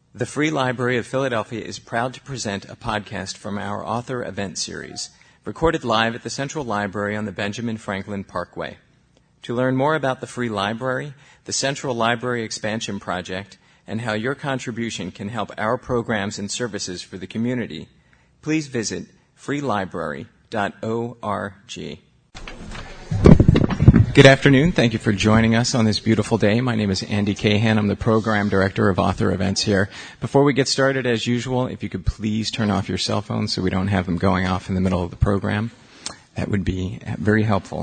The Free Library of Philadelphia is proud to present a podcast from our author event series, recorded live at the Central Library on the Benjamin Franklin Parkway. To learn more about the Free Library, the Central Library Expansion Project, and how your contribution can help our programs and services for the community, please visit freelibrary.org. Good afternoon. Thank you for joining us on this beautiful day. My name is Andy Cahan. I'm the Program Director of Author Events here. Before we get started, as usual, if you could please turn off your cell phones so we don't have them going off in the middle of the program, that would be very helpful.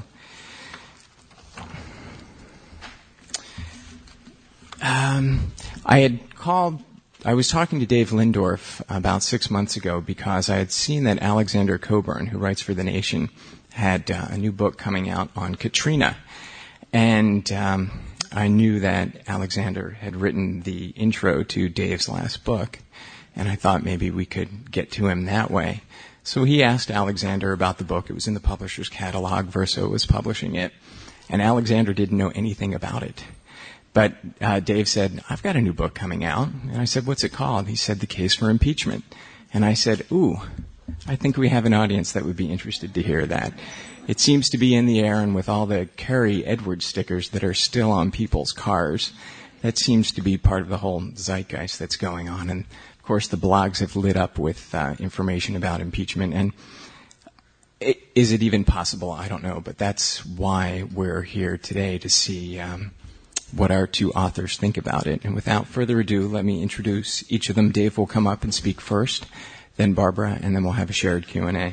I was talking to Dave Lindorf about 6 months ago because I had seen that Alexander Coburn, who writes for The Nation, had a new book coming out on Katrina. And I knew that Alexander had written the intro to Dave's last book, and I thought maybe we could get to him that way. So he asked Alexander about the book. It was in the publisher's catalog. Verso was publishing it. And Alexander didn't know anything about it. But Dave said, I've got a new book coming out. And I said, what's it called? He said, The Case for Impeachment. And I said, ooh, I think we have an audience that would be interested to hear that. It seems to be in the air, and with all the Kerry Edwards stickers that are still on people's cars, that seems to be part of the whole zeitgeist that's going on. And, of course, the blogs have lit up with information about impeachment. And is it even possible? I don't know. But that's why we're here today, to see what our two authors think about it. And without further ado, let me introduce each of them. Dave will come up and speak first, then Barbara, and then we'll have a shared Q&A.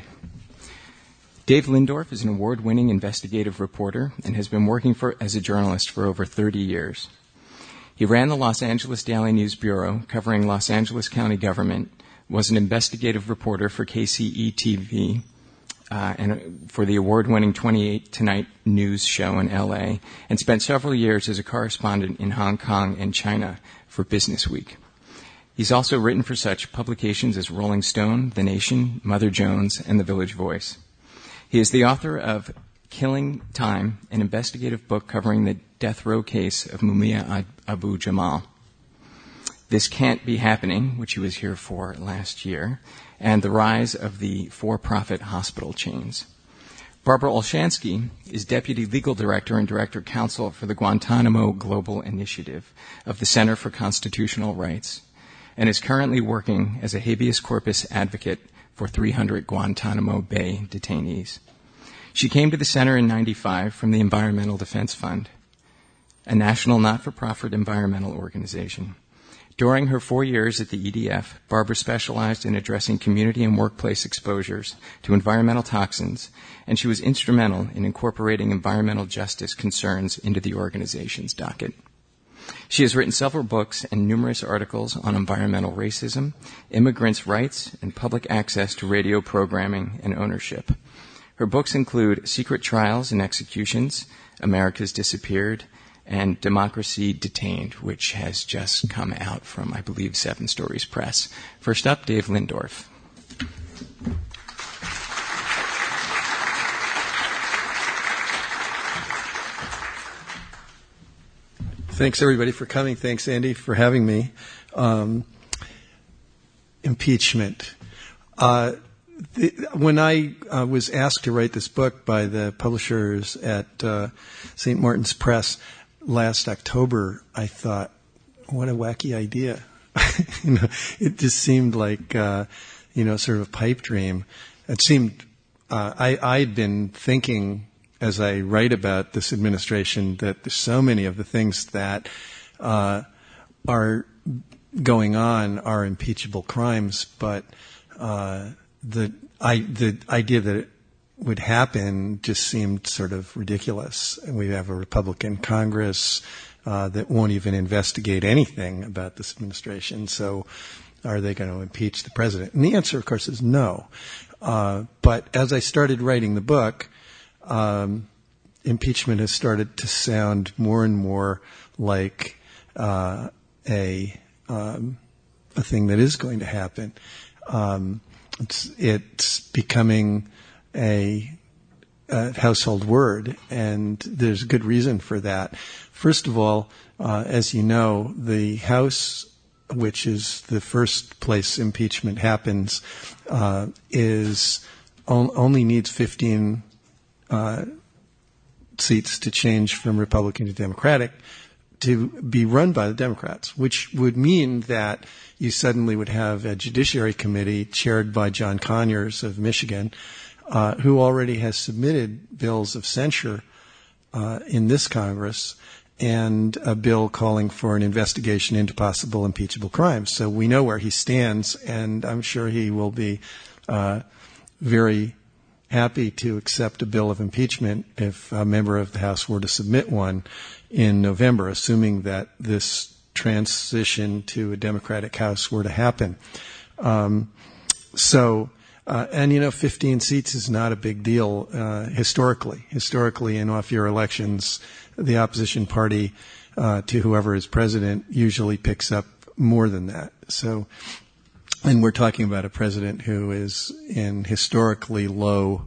Dave Lindorf is an award-winning investigative reporter and has been working as a journalist for over 30 years. He ran the Los Angeles Daily News Bureau, covering Los Angeles County government, was an investigative reporter for KCETV, and for the award-winning 28 Tonight news show in L.A., and spent several years as a correspondent in Hong Kong and China for Business Week. He's also written for such publications as Rolling Stone, The Nation, Mother Jones, and The Village Voice. He is the author of Killing Time, an investigative book covering the death row case of Mumia Abu Jamal. This Can't Be Happening, which he was here for last year, and the rise of the for-profit hospital chains. Barbara Olshansky is Deputy Legal Director and Director Counsel for the Guantanamo Global Initiative of the Center for Constitutional Rights, and is currently working as a habeas corpus advocate for 300 Guantanamo Bay detainees. She came to the center in 1995 from the Environmental Defense Fund, a national not-for-profit environmental organization. During her 4 years at the EDF, Barbara specialized in addressing community and workplace exposures to environmental toxins, and she was instrumental in incorporating environmental justice concerns into the organization's docket. She has written several books and numerous articles on environmental racism, immigrants' rights, and public access to radio programming and ownership. Her books include Secret Trials and Executions, America's Disappeared, and Democracy Detained, which has just come out from, I believe, Seven Stories Press. First up, Dave Lindorf. Thanks, everybody, for coming. Thanks, Andy, for having me. Impeachment. When I was asked to write this book by the publishers at St. Martin's Press last October, I thought, what a wacky idea. It just seemed like, sort of a pipe dream. It seemed, I'd been thinking, as I write about this administration, that there's so many of the things that are going on are impeachable crimes, but the idea that it would happen just seemed sort of ridiculous. And we have a Republican Congress that won't even investigate anything about this administration, so are they going to impeach the president? And the answer, of course, is no. But as I started writing the book, impeachment has started to sound more and more like a thing that is going to happen. It's becoming a household word, and there's good reason for that. First of all, as you know, the House which is the first place impeachment happens, only needs 15 seats to change from Republican to Democratic to be run by the Democrats, which would mean that you suddenly would have a Judiciary Committee chaired by John Conyers of Michigan, who already has submitted bills of censure in this Congress, and a bill calling for an investigation into possible impeachable crimes. So we know where he stands, and I'm sure he will be very happy to accept a bill of impeachment if a member of the House were to submit one in November, assuming that this transition to a Democratic House were to happen. And 15 seats is not a big deal historically. Historically, in off-year elections, the opposition party to whoever is president usually picks up more than that. So, and we're talking about a president who is in historically low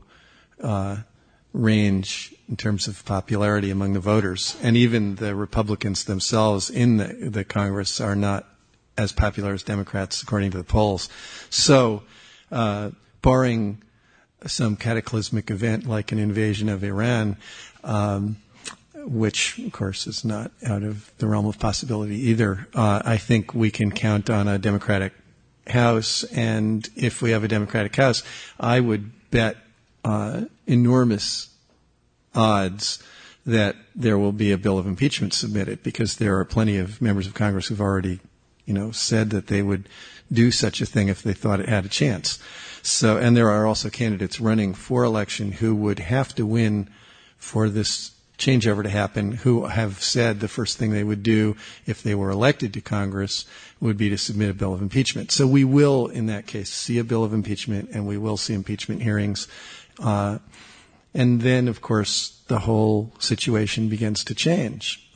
range in terms of popularity among the voters. And even the Republicans themselves in the Congress are not as popular as Democrats, according to the polls. So, barring some cataclysmic event like an invasion of Iran, which, of course, is not out of the realm of possibility either, I think we can count on a Democratic House. And if we have a Democratic House, I would bet enormous odds that there will be a bill of impeachment submitted, because there are plenty of members of Congress who've already, said that they would do such a thing if they thought it had a chance. So, and there are also candidates running for election who would have to win for this changeover to happen, who have said the first thing they would do if they were elected to Congress would be to submit a bill of impeachment. So we will, in that case, see a bill of impeachment, and we will see impeachment hearings. And then, of course, the whole situation begins to change.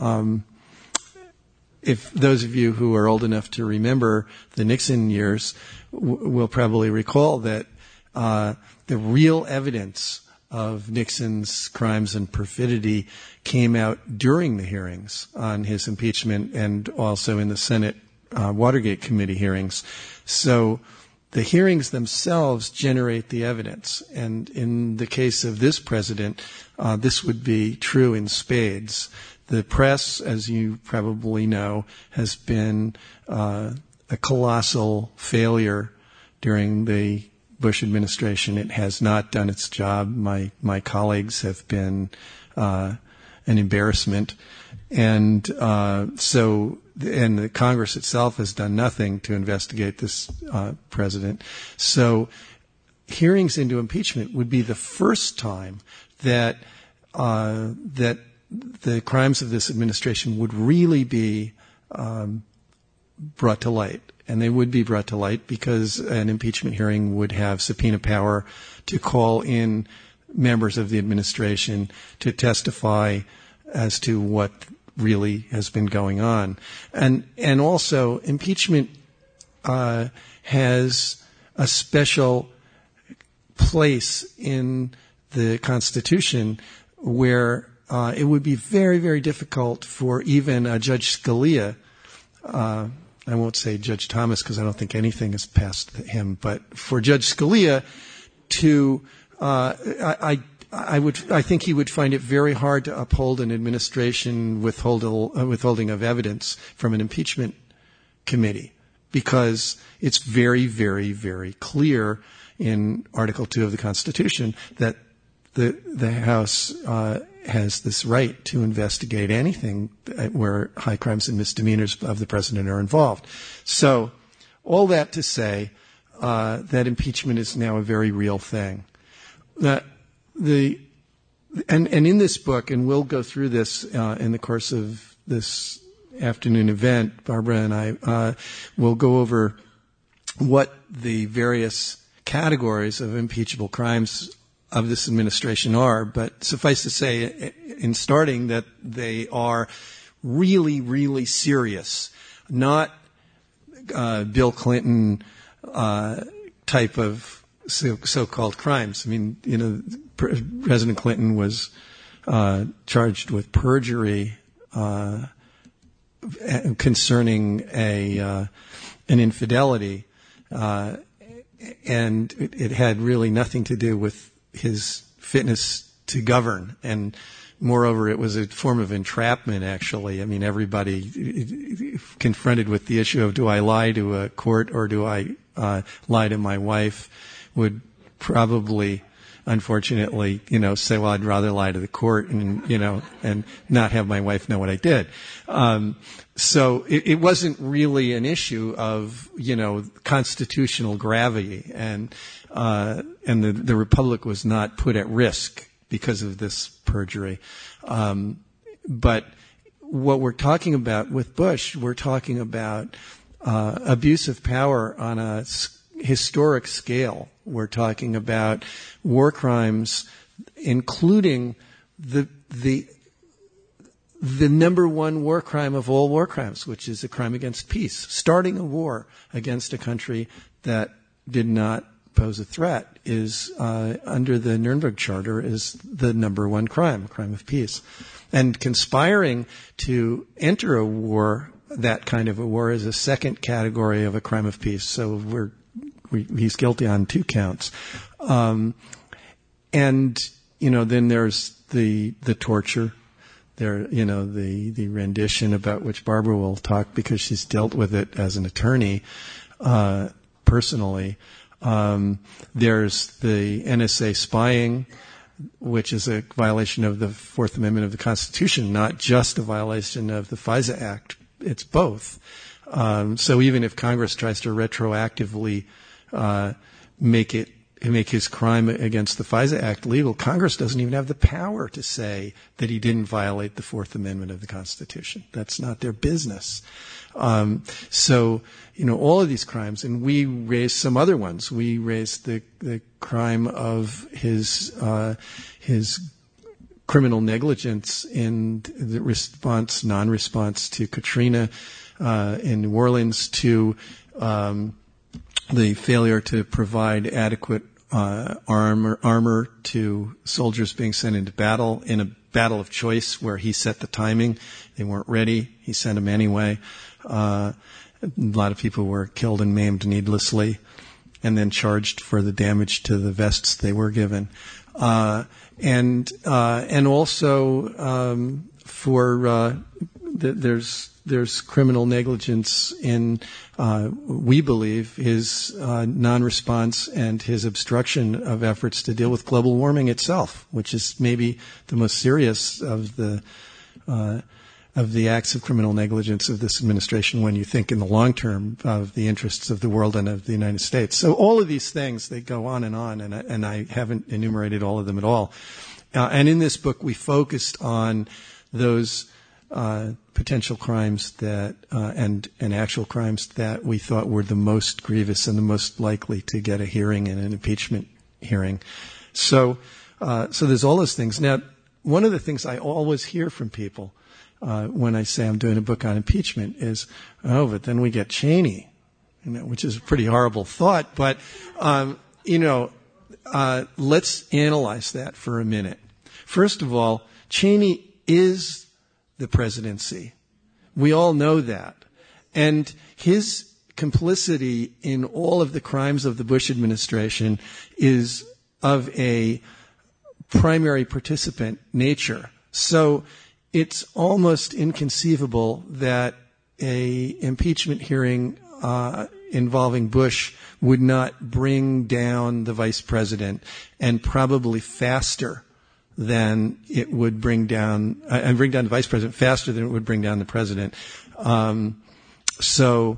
If those of you who are old enough to remember the Nixon years will probably recall that the real evidence of Nixon's crimes and perfidy came out during the hearings on his impeachment, and also in the Senate Watergate Committee hearings. So the hearings themselves generate the evidence. And in the case of this president, this would be true in spades. The press, as you probably know, has been a colossal failure during the Bush administration. It has not done its job. My colleagues have been an embarrassment. And and the Congress itself has done nothing to investigate this president. So hearings into impeachment would be the first time that the crimes of this administration would really be brought to light. And they would be brought to light because an impeachment hearing would have subpoena power to call in members of the administration to testify as to what really has been going on. And also, impeachment has a special place in the Constitution where it would be very, very difficult for even Judge Scalia, I won't say Judge Thomas because I don't think anything is past him, but for Judge Scalia to, I think he would find it very hard to uphold an administration withholding of evidence from an impeachment committee, because it's very, very, very clear in Article 2 of the Constitution that the House has this right to investigate anything where high crimes and misdemeanors of the president are involved. So all that to say that impeachment is now a very real thing. And in this book, and we'll go through this in the course of this afternoon event, Barbara and I will go over what the various categories of impeachable crimes of this administration are, but suffice to say, in starting, that they are really, really serious, not Bill Clinton type of so-called crimes. I mean, President Clinton was charged with perjury concerning an infidelity, and it had really nothing to do with his fitness to govern. And moreover, it was a form of entrapment, actually. I mean, everybody confronted with the issue of, do I lie to a court or do I lie to my wife, would probably, unfortunately, say, well, I'd rather lie to the court and not have my wife know what I did. So it wasn't really an issue of, constitutional gravity, and the Republic was not put at risk because of this perjury. But what we're talking about with Bush, we're talking about abuse of power on a historic scale. We're talking about war crimes, including the number one war crime of all war crimes, which is a crime against peace. Starting a war against a country that did not pose a threat is, under the Nuremberg Charter, is the number one crime of peace. And conspiring to enter a war, that kind of a war, is a second category of a crime of peace. So he's guilty on 2 counts. And, then there's the torture. There, the rendition about which Barbara will talk because she's dealt with it as an attorney, personally. There's the NSA spying, which is a violation of the Fourth Amendment of the Constitution, not just a violation of the FISA Act. It's both. So even if Congress tries to retroactively make his crime against the FISA Act legal, Congress doesn't even have the power to say that he didn't violate the Fourth Amendment of the Constitution. That's not their business. So, all of these crimes, and we raised some other ones. We raised the crime of his criminal negligence in the non-response to Katrina in New Orleans, to the failure to provide adequate armor to soldiers being sent into battle, in a battle of choice where he set the timing. They weren't ready. He sent them anyway. A lot of people were killed and maimed needlessly and then charged for the damage to the vests they were given. And also there's criminal negligence in, we believe, his non-response and his obstruction of efforts to deal with global warming itself, which is maybe the most serious of the acts of criminal negligence of this administration when you think in the long term of the interests of the world and of the United States. So all of these things, they go on, and I haven't enumerated all of them at all. And in this book, we focused on those potential crimes that and actual crimes that we thought were the most grievous and the most likely to get a hearing and an impeachment hearing. So there's all those things. Now, one of the things I always hear from people when I say I'm doing a book on impeachment is, but then we get Cheney, which is a pretty horrible thought. But let's analyze that for a minute. First of all, Cheney is the presidency. We all know that. And his complicity in all of the crimes of the Bush administration is of a primary participant nature. So it's almost inconceivable that a impeachment hearing involving Bush would not bring down the vice president, and probably faster than it would bring down the vice president faster than it would bring down the president. So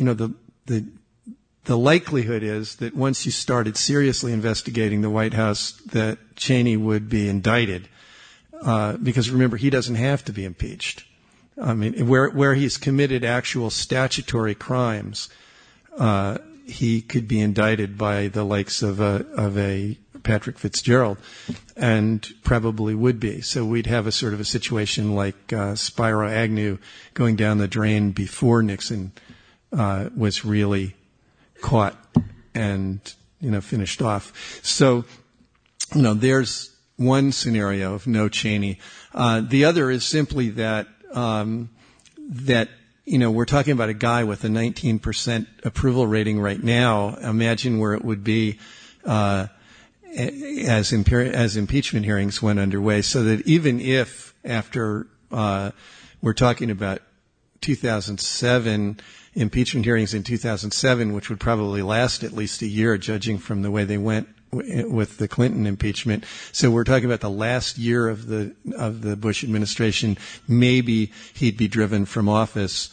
the likelihood is that once you started seriously investigating the White House, that Cheney would be indicted. Because remember, he doesn't have to be impeached. I mean, where he's committed actual statutory crimes, he could be indicted by the likes of a Patrick Fitzgerald, and probably would be. So we'd have a sort of a situation like Spiro Agnew going down the drain before Nixon was really caught and finished off. So there's one scenario of no Cheney. The other is simply that that, we're talking about a guy with a 19% approval rating right now. Imagine where it would be, as impeachment hearings went underway, so that even if after, we're talking about 2007, impeachment hearings in 2007, which would probably last at least a year, judging from the way they went with the Clinton impeachment. So we're talking about the last year of the Bush administration. Maybe he'd be driven from office,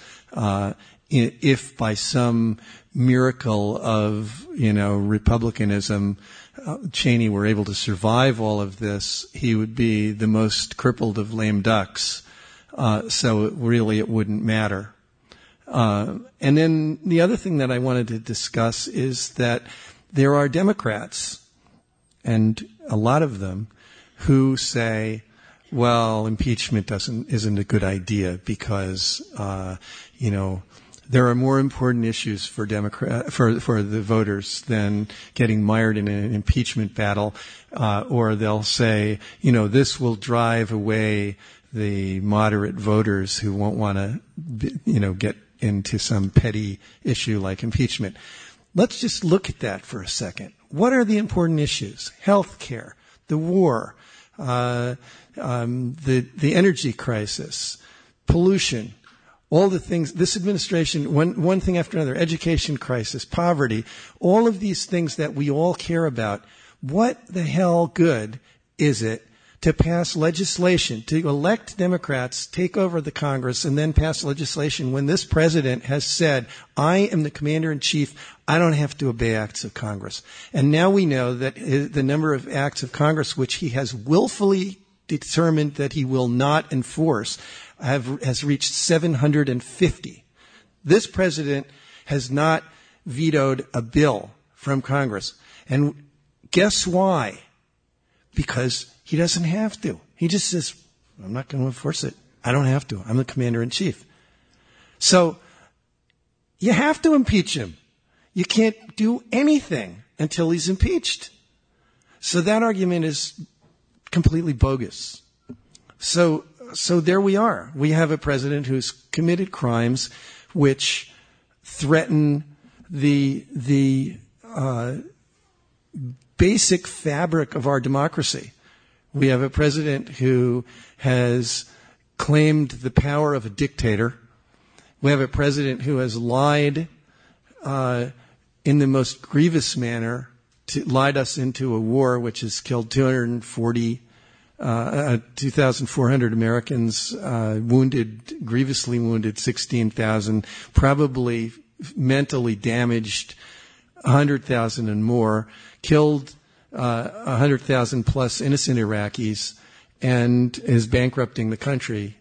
if by some miracle of, republicanism, Cheney were able to survive all of this. He would be the most crippled of lame ducks. So really it wouldn't matter. And then the other thing that I wanted to discuss is that there are Democrats, and a lot of them, who say, well, impeachment isn't a good idea because, there are more important issues for for the voters than getting mired in an impeachment battle, or they'll say, this will drive away the moderate voters who won't want to, get into some petty issue like impeachment. Let's just look at that for a second. What are the important issues? Health care, the war, the energy crisis, pollution, all the things, this administration, one thing after another, education crisis, poverty, all of these things that we all care about. What the hell good is it to pass legislation, to elect Democrats, take over the Congress, and then pass legislation when this president has said, I am the commander-in-chief, I don't have to obey acts of Congress. And now we know that the number of acts of Congress which he has willfully determined that he will not enforce has reached 750. This president has not vetoed a bill from Congress. And guess why? Because he doesn't have to. He just says, I'm not going to enforce it. I don't have to. I'm the commander-in-chief. So you have to impeach him. You can't do anything until he's impeached. So that argument is completely bogus. So there we are. We have a president who's committed crimes which threaten the basic fabric of our democracy. We have a president who has claimed the power of a dictator. We have a president who has lied in the most grievous manner, lied us into a war which has killed 2,400 Americans, grievously wounded 16,000, probably mentally damaged 100,000 and more, killed 100,000 plus innocent Iraqis, and is bankrupting the country.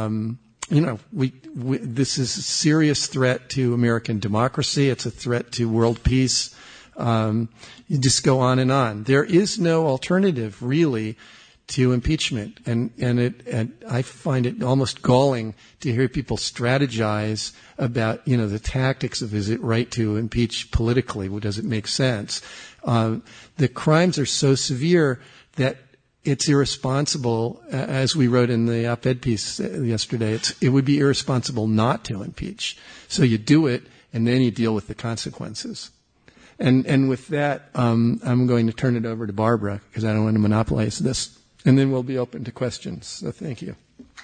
This is a serious threat to American democracy. It's a threat to world peace. You just go on and on. There is no alternative, really, to impeachment, and I find it almost galling to hear people strategize about, the tactics of, is it right to impeach politically? Does it make sense? The crimes are so severe that it's irresponsible, as we wrote in the op-ed piece yesterday, it would be irresponsible not to impeach. So you do it, and then you deal with the consequences. And with that, I'm going to turn it over to Barbara, because I don't want to monopolize this. And then we'll be open to questions. So thank you.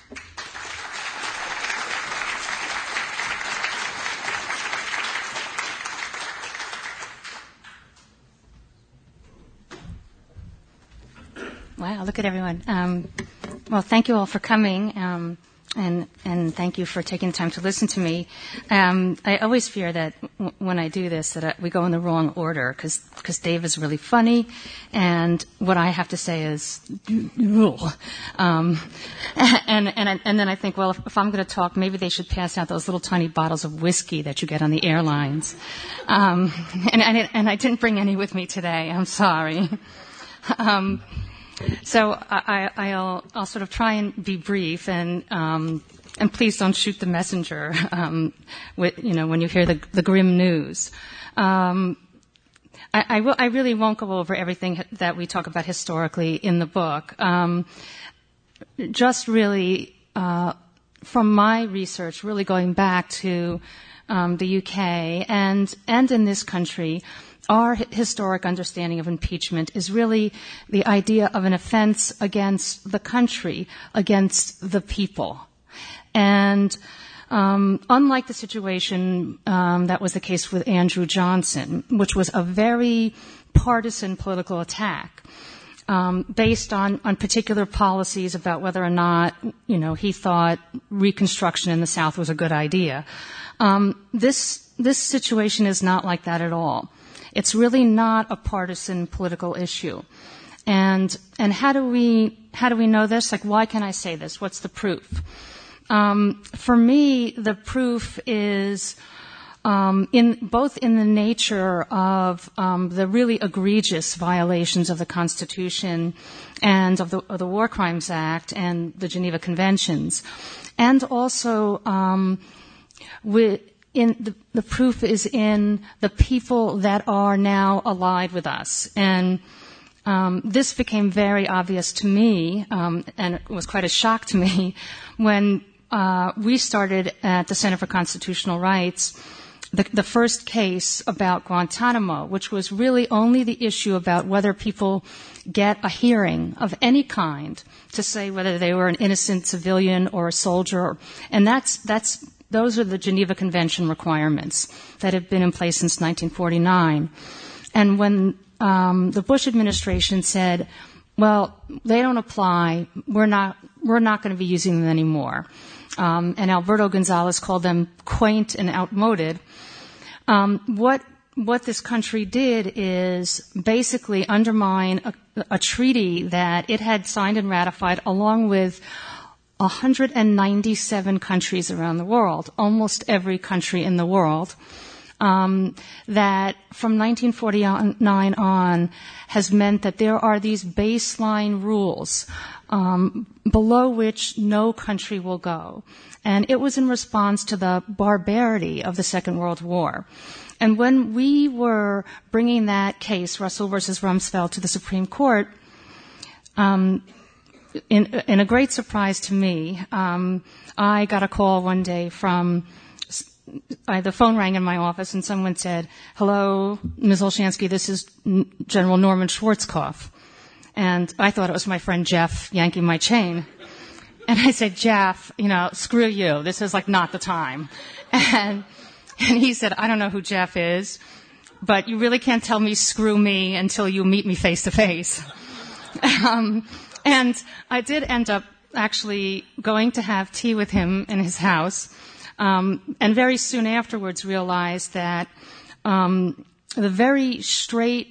Wow, look at everyone. Well, thank you all for coming, and thank you for taking the time to listen to me. I always fear that when I do this, that we go in the wrong order, because Dave is really funny, and what I have to say is, and then I think, well, if I'm going to talk, maybe they should pass out those little tiny bottles of whiskey that you get on the airlines. And I didn't bring any with me today. I'm sorry. So I'll sort of try and be brief, and please don't shoot the messenger, when you hear the grim news. I really won't go over everything that we talk about historically in the book. Just really from my research, really going back to the UK and in this country, our historic understanding of impeachment is really the idea of an offense against the country, against the people. And unlike the situation that was the case with Andrew Johnson, which was a very partisan political attack, based on particular policies about whether or not, he thought Reconstruction in the South was a good idea. This situation is not like that at all. It's really not a partisan political issue. And how do we know this? Like, why can I say this? What's the proof? For me, the proof is both in the nature of the really egregious violations of the Constitution and of the War Crimes Act and the Geneva Conventions, and also the proof is in the people that are now allied with us. And this became very obvious to me, and it was quite a shock to me when we started at the Center for Constitutional Rights the first case about Guantanamo, which was really only the issue about whether people get a hearing of any kind to say whether they were an innocent civilian or a soldier. And those are the Geneva Convention requirements that have been in place since 1949. And when the Bush administration said, well, they don't apply, we're not going to be using them anymore, and Alberto Gonzales called them quaint and outmoded, what this country did is basically undermine a treaty that it had signed and ratified along with 197 countries around the world, almost every country in the world, that from 1949 on has meant that there are these baseline rules below which no country will go. And it was in response to the barbarity of the Second World War. And when we were bringing that case, Russell versus Rumsfeld, to the Supreme Court, in a great surprise to me, I got a call one day from the phone rang in my office and someone said, "Hello, Ms. Olshansky, this is General Norman Schwarzkopf." And I thought it was my friend Jeff yanking my chain. And I said, "Jeff, screw you. This is not the time." And he said, "I don't know who Jeff is, but you really can't tell me screw me until you meet me face to face." And I did end up actually going to have tea with him in his house, and very soon afterwards realized that the very straight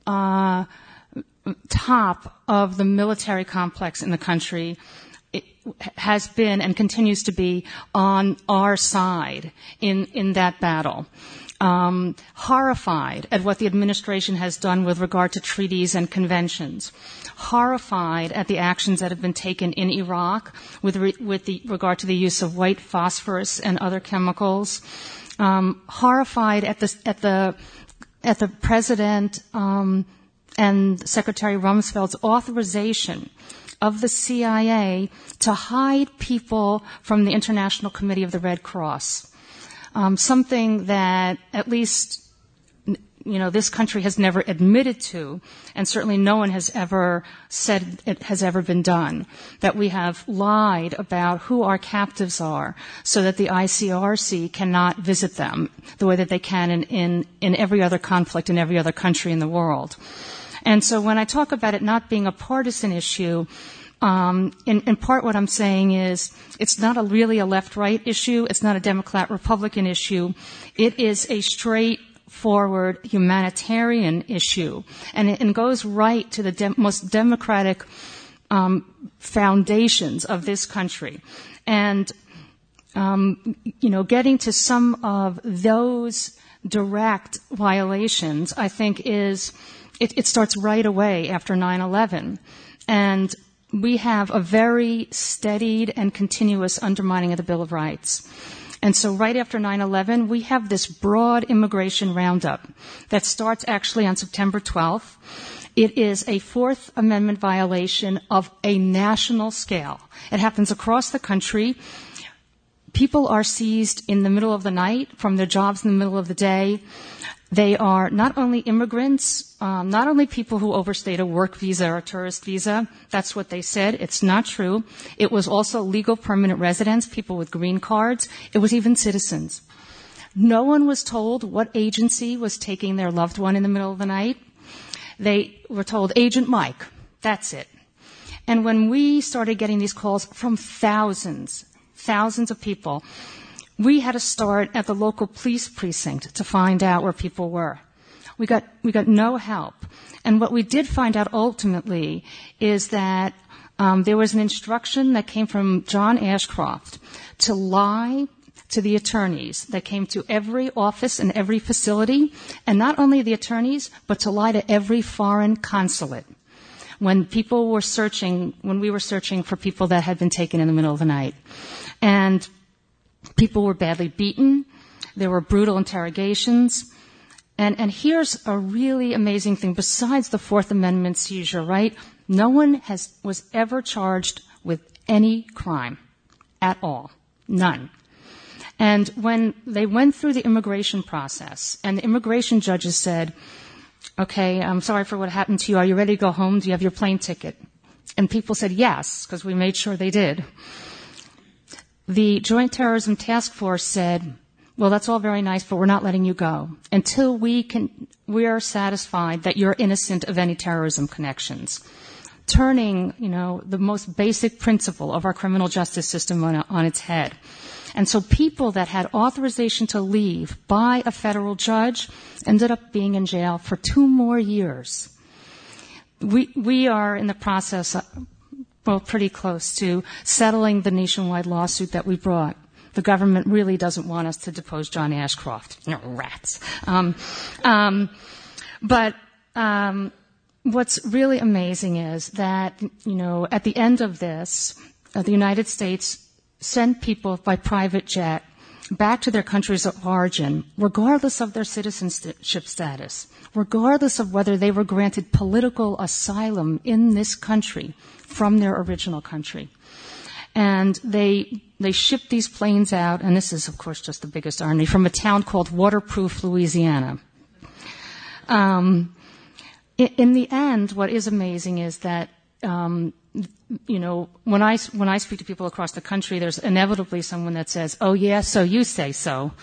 top of the military complex in the country has been and continues to be on our side in that battle. Horrified at what the administration has done with regard to treaties and conventions, horrified at the actions that have been taken in Iraq with regard to the use of white phosphorus and other chemicals, horrified at the president and Secretary Rumsfeld's authorization of the CIA to hide people from the International Committee of the Red Cross. Something that at least, this country has never admitted to, and certainly no one has ever said it has ever been done, that we have lied about who our captives are so that the ICRC cannot visit them the way that they can in every other conflict in every other country in the world. And so when I talk about it not being a partisan issue, in part what I'm saying is it's not really a left-right issue. It's not a Democrat-Republican issue. It is a straightforward humanitarian issue. And it goes right to the most democratic foundations of this country. And, getting to some of those direct violations, I think it starts right away after 9/11. And we have a very steadied and continuous undermining of the Bill of Rights. And so right after 9/11, we have this broad immigration roundup that starts actually on September 12th. It is a Fourth Amendment violation of a national scale. It happens across the country. People are seized in the middle of the night from their jobs in the middle of the day. They are not only immigrants, not only people who overstayed a work visa or a tourist visa. That's what they said. It's not true. It was also legal permanent residents, people with green cards. It was even citizens. No one was told what agency was taking their loved one in the middle of the night. They were told, Agent Mike. That's it. And when we started getting these calls from thousands of people, we had to start at the local police precinct to find out where people were. We got no help. And what we did find out ultimately is that there was an instruction that came from John Ashcroft to lie to the attorneys that came to every office and every facility, and not only the attorneys, but to lie to every foreign consulate when we were searching for people that had been taken in the middle of the night. And people were badly beaten. There were brutal interrogations. And here's a really amazing thing. Besides the Fourth Amendment seizure, right? No one was ever charged with any crime at all. None. And when they went through the immigration process, and the immigration judges said, okay, I'm sorry for what happened to you. Are you ready to go home? Do you have your plane ticket? And people said yes, because we made sure they did. The Joint Terrorism Task Force said, well, that's all very nice, but we're not letting you go until we are satisfied that you're innocent of any terrorism connections. Turning, the most basic principle of our criminal justice system on its head. And so people that had authorization to leave by a federal judge ended up being in jail for 2 more years. We are in the process, pretty close to settling the nationwide lawsuit that we brought. The government really doesn't want us to depose John Ashcroft. Rats. But what's really amazing is that, at the end of this, the United States sent people by private jet back to their countries of origin, regardless of their citizenship status, regardless of whether they were granted political asylum in this country from their original country. And they shipped these planes out, and this is, of course, just the biggest irony, from a town called Waterproof, Louisiana. In the end, what is amazing is that when I speak to people across the country, there's inevitably someone that says, oh, yeah, so you say so.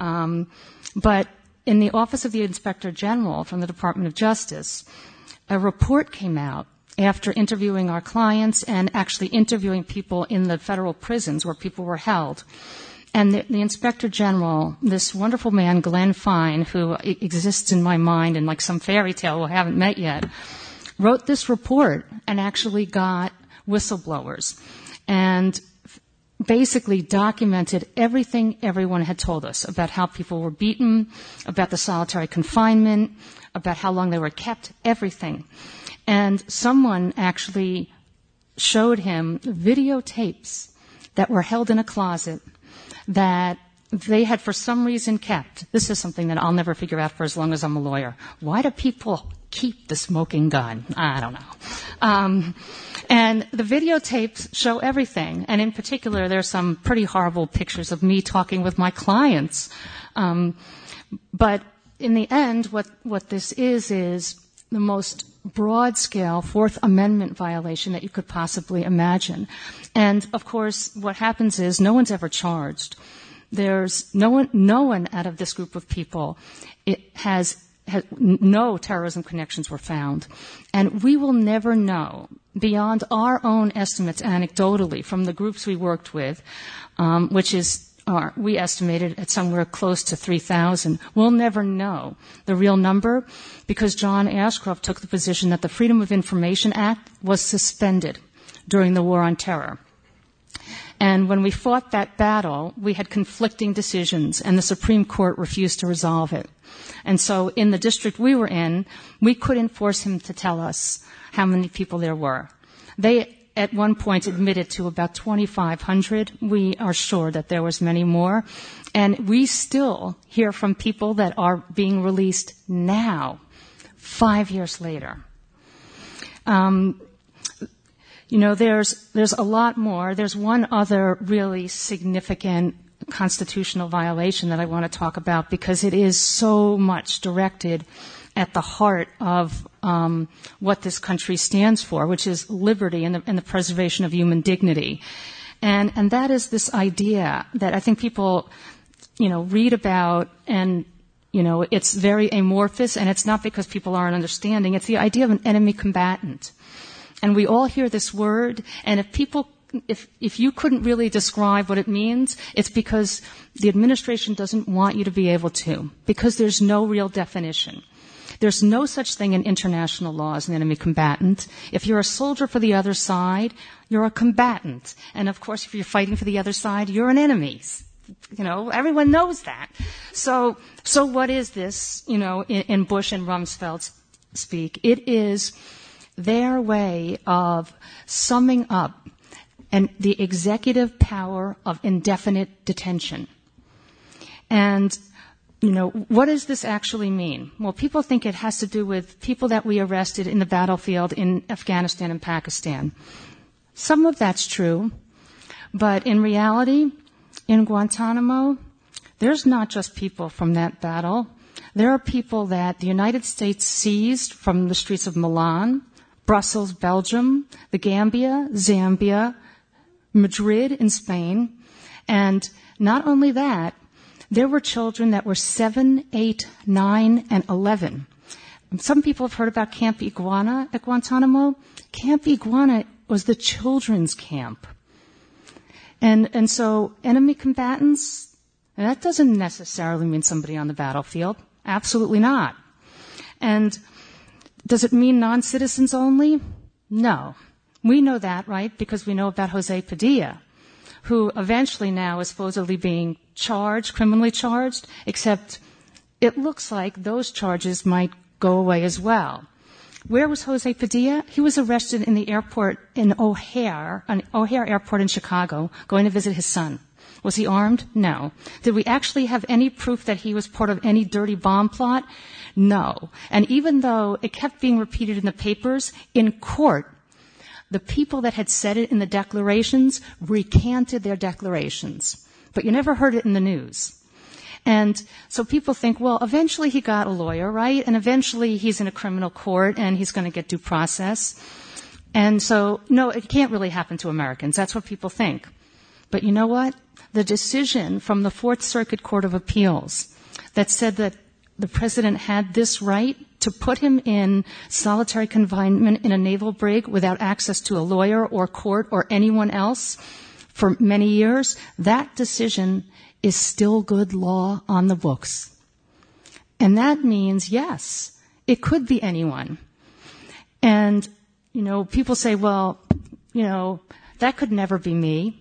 But in the Office of the Inspector General from the Department of Justice, a report came out after interviewing our clients and actually interviewing people in the federal prisons where people were held. And the Inspector General, this wonderful man, Glenn Fine, who exists in my mind in like some fairy tale we haven't met yet, wrote this report and actually got whistleblowers and basically documented everything everyone had told us about how people were beaten, about the solitary confinement, about how long they were kept, everything. And someone actually showed him videotapes that were held in a closet that they had for some reason kept. This is something that I'll never figure out for as long as I'm a lawyer. Why do people keep the smoking gun? I don't know. And the videotapes show everything. And in particular, there's some pretty horrible pictures of me talking with my clients. But in the end, what this is the most broad-scale Fourth Amendment violation that you could possibly imagine. And, of course, what happens is no one's ever charged. There's no one out of this group of people has no terrorism connections were found. And we will never know, beyond our own estimates anecdotally from the groups we worked with, which is we estimated at somewhere close to 3,000. We'll never know the real number because John Ashcroft took the position that the Freedom of Information Act was suspended during the War on Terror. And when we fought that battle, we had conflicting decisions, and the Supreme Court refused to resolve it. And so in the district we were in, we couldn't force him to tell us how many people there were. They at one point admitted to about 2,500. We are sure that there was many more. And we still hear from people that are being released now, 5 years later. There's a lot more. There's one other really significant constitutional violation that I want to talk about because it is so much directed at the heart of what this country stands for, which is liberty and the preservation of human dignity. And that is this idea that I think people, read about and, it's very amorphous, and it's not because people aren't understanding. It's the idea of an enemy combatant. And we all hear this word, and if you couldn't really describe what it means, it's because the administration doesn't want you to be able to, because there's no real definition. There's no such thing in international law as an enemy combatant. If you're a soldier for the other side, you're a combatant. And of course, if you're fighting for the other side, you're an enemy. Everyone knows that. So what is this, in Bush and Rumsfeld speak? It is their way of summing up the executive power of indefinite detention. And what does this actually mean? Well, people think it has to do with people that we arrested in the battlefield in Afghanistan and Pakistan. Some of that's true, but in reality, in Guantanamo, there's not just people from that battle. There are people that the United States seized from the streets of Milan, Brussels, Belgium, the Gambia, Zambia, Madrid in Spain, and not only that, there were children that were 7, 8, 9, and 11. Some people have heard about Camp Iguana at Guantanamo. Camp Iguana was the children's camp. And so enemy combatants, that doesn't necessarily mean somebody on the battlefield. Absolutely not. And does it mean non-citizens only? No. We know that, right? Because we know about Jose Padilla, who eventually now is supposedly being criminally charged, except it looks like those charges might go away as well. Where was Jose Padilla? He was arrested in the airport in O'Hare Airport in Chicago, going to visit his son. Was he armed? No. Did we actually have any proof that he was part of any dirty bomb plot? No. And even though it kept being repeated in the papers, in court, the people that had said it in the declarations recanted their declarations. But you never heard it in the news. And so people think, well, eventually he got a lawyer, right? And eventually he's in a criminal court and he's going to get due process. And so, no, it can't really happen to Americans. That's what people think. But you know what? The decision from the Fourth Circuit Court of Appeals that said that the president had this right to put him in solitary confinement in a naval brig without access to a lawyer or court or anyone else for many years, that decision is still good law on the books. And that means, yes, it could be anyone. And, people say, well, that could never be me.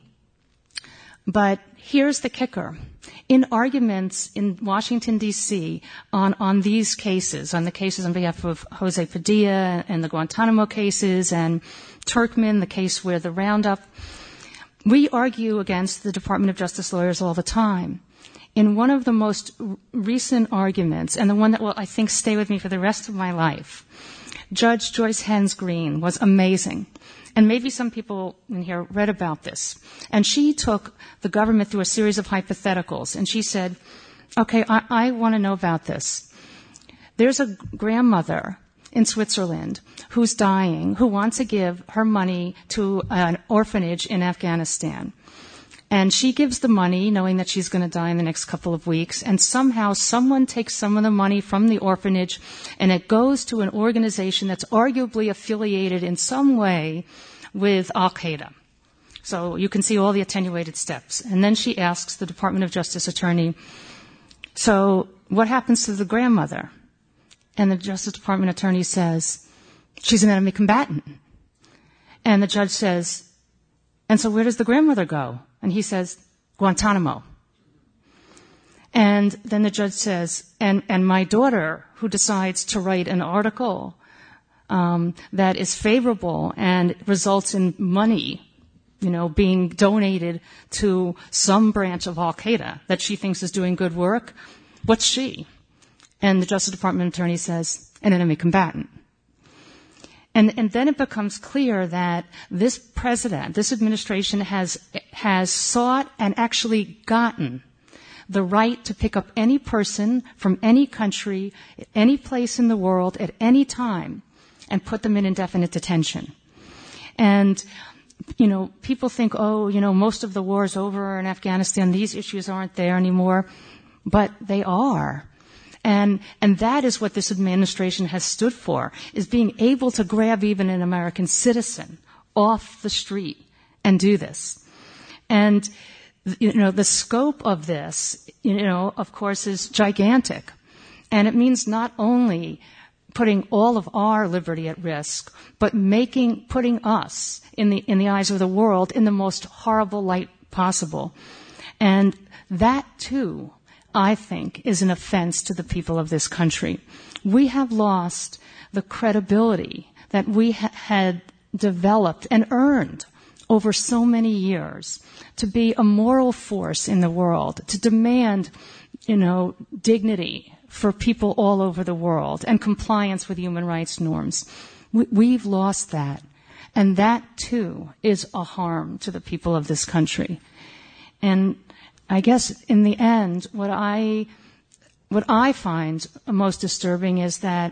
But here's the kicker. In arguments in Washington, D.C. on these cases, on the cases on behalf of Jose Padilla and the Guantanamo cases and Turkmen, the case where the Roundup, we argue against the Department of Justice lawyers all the time. In one of the most recent arguments, and the one that will, I think, stay with me for the rest of my life, Judge Joyce Hens Green was amazing. And maybe some people in here read about this. And she took the government through a series of hypotheticals. And she said, okay, I want to know about this. There's a grandmother in Switzerland who's dying, who wants to give her money to an orphanage in Afghanistan. And she gives the money knowing that she's going to die in the next couple of weeks. And somehow someone takes some of the money from the orphanage and it goes to an organization that's arguably affiliated in some way with Al-Qaeda. So you can see all the attenuated steps. And then she asks the Department of Justice attorney, so what happens to the grandmother? And the Justice Department attorney says, she's an enemy combatant. And the judge says, and so where does the grandmother go? And he says, Guantanamo. And then the judge says, and my daughter, who decides to write an article that is favorable and results in money, being donated to some branch of Al-Qaeda that she thinks is doing good work, what's she? And the Justice Department attorney says, an enemy combatant. And then it becomes clear that this president, this administration has sought and actually gotten the right to pick up any person from any country, any place in the world at any time and put them in indefinite detention. And, people think, most of the war is over in Afghanistan. These issues aren't there anymore. But they are. And that is what this administration has stood for, is being able to grab even an American citizen off the street and do this. And, the scope of this, of course, is gigantic. And it means not only putting all of our liberty at risk, but putting us in the eyes of the world in the most horrible light possible. And that, too, I think, is an offense to the people of this country. We have lost the credibility that we had developed and earned over so many years to be a moral force in the world, to demand, dignity for people all over the world and compliance with human rights norms. We've lost that. And that, too, is a harm to the people of this country. And I guess in the end, what I find most disturbing is that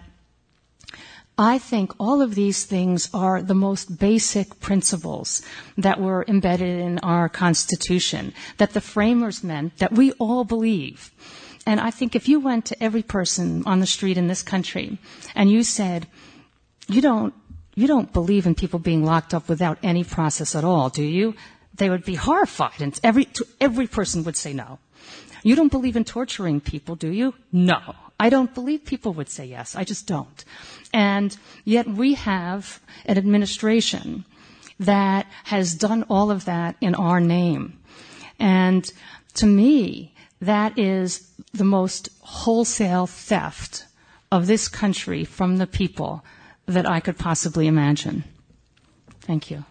I think all of these things are the most basic principles that were embedded in our Constitution, that the framers meant, that we all believe. And I think if you went to every person on the street in this country and you said, you don't believe in people being locked up without any process at all, do you? They would be horrified, and every person would say no. You don't believe in torturing people, do you? No. I don't believe people would say yes. I just don't. And yet we have an administration that has done all of that in our name. And to me, that is the most wholesale theft of this country from the people that I could possibly imagine. Thank you.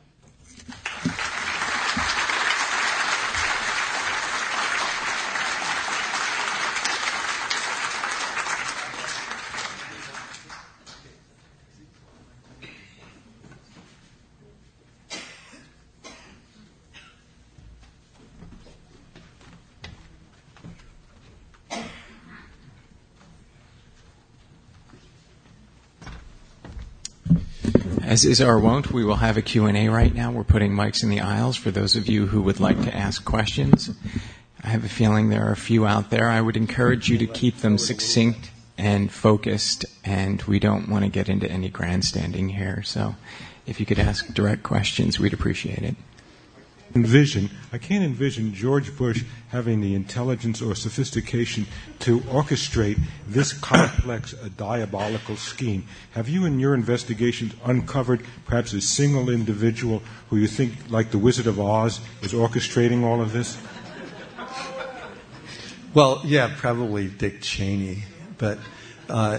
As is our wont, we will have a Q&A right now. We're putting mics in the aisles for those of you who would like to ask questions. I have a feeling there are a few out there. I would encourage you to keep them succinct and focused, and we don't want to get into any grandstanding here. So if you could ask direct questions, we'd appreciate it. I can't envision George Bush having the intelligence or sophistication to orchestrate this complex, diabolical scheme. Have you, in your investigations, uncovered perhaps a single individual who you think, like the Wizard of Oz, is orchestrating all of this? Well, yeah, probably Dick Cheney. But, the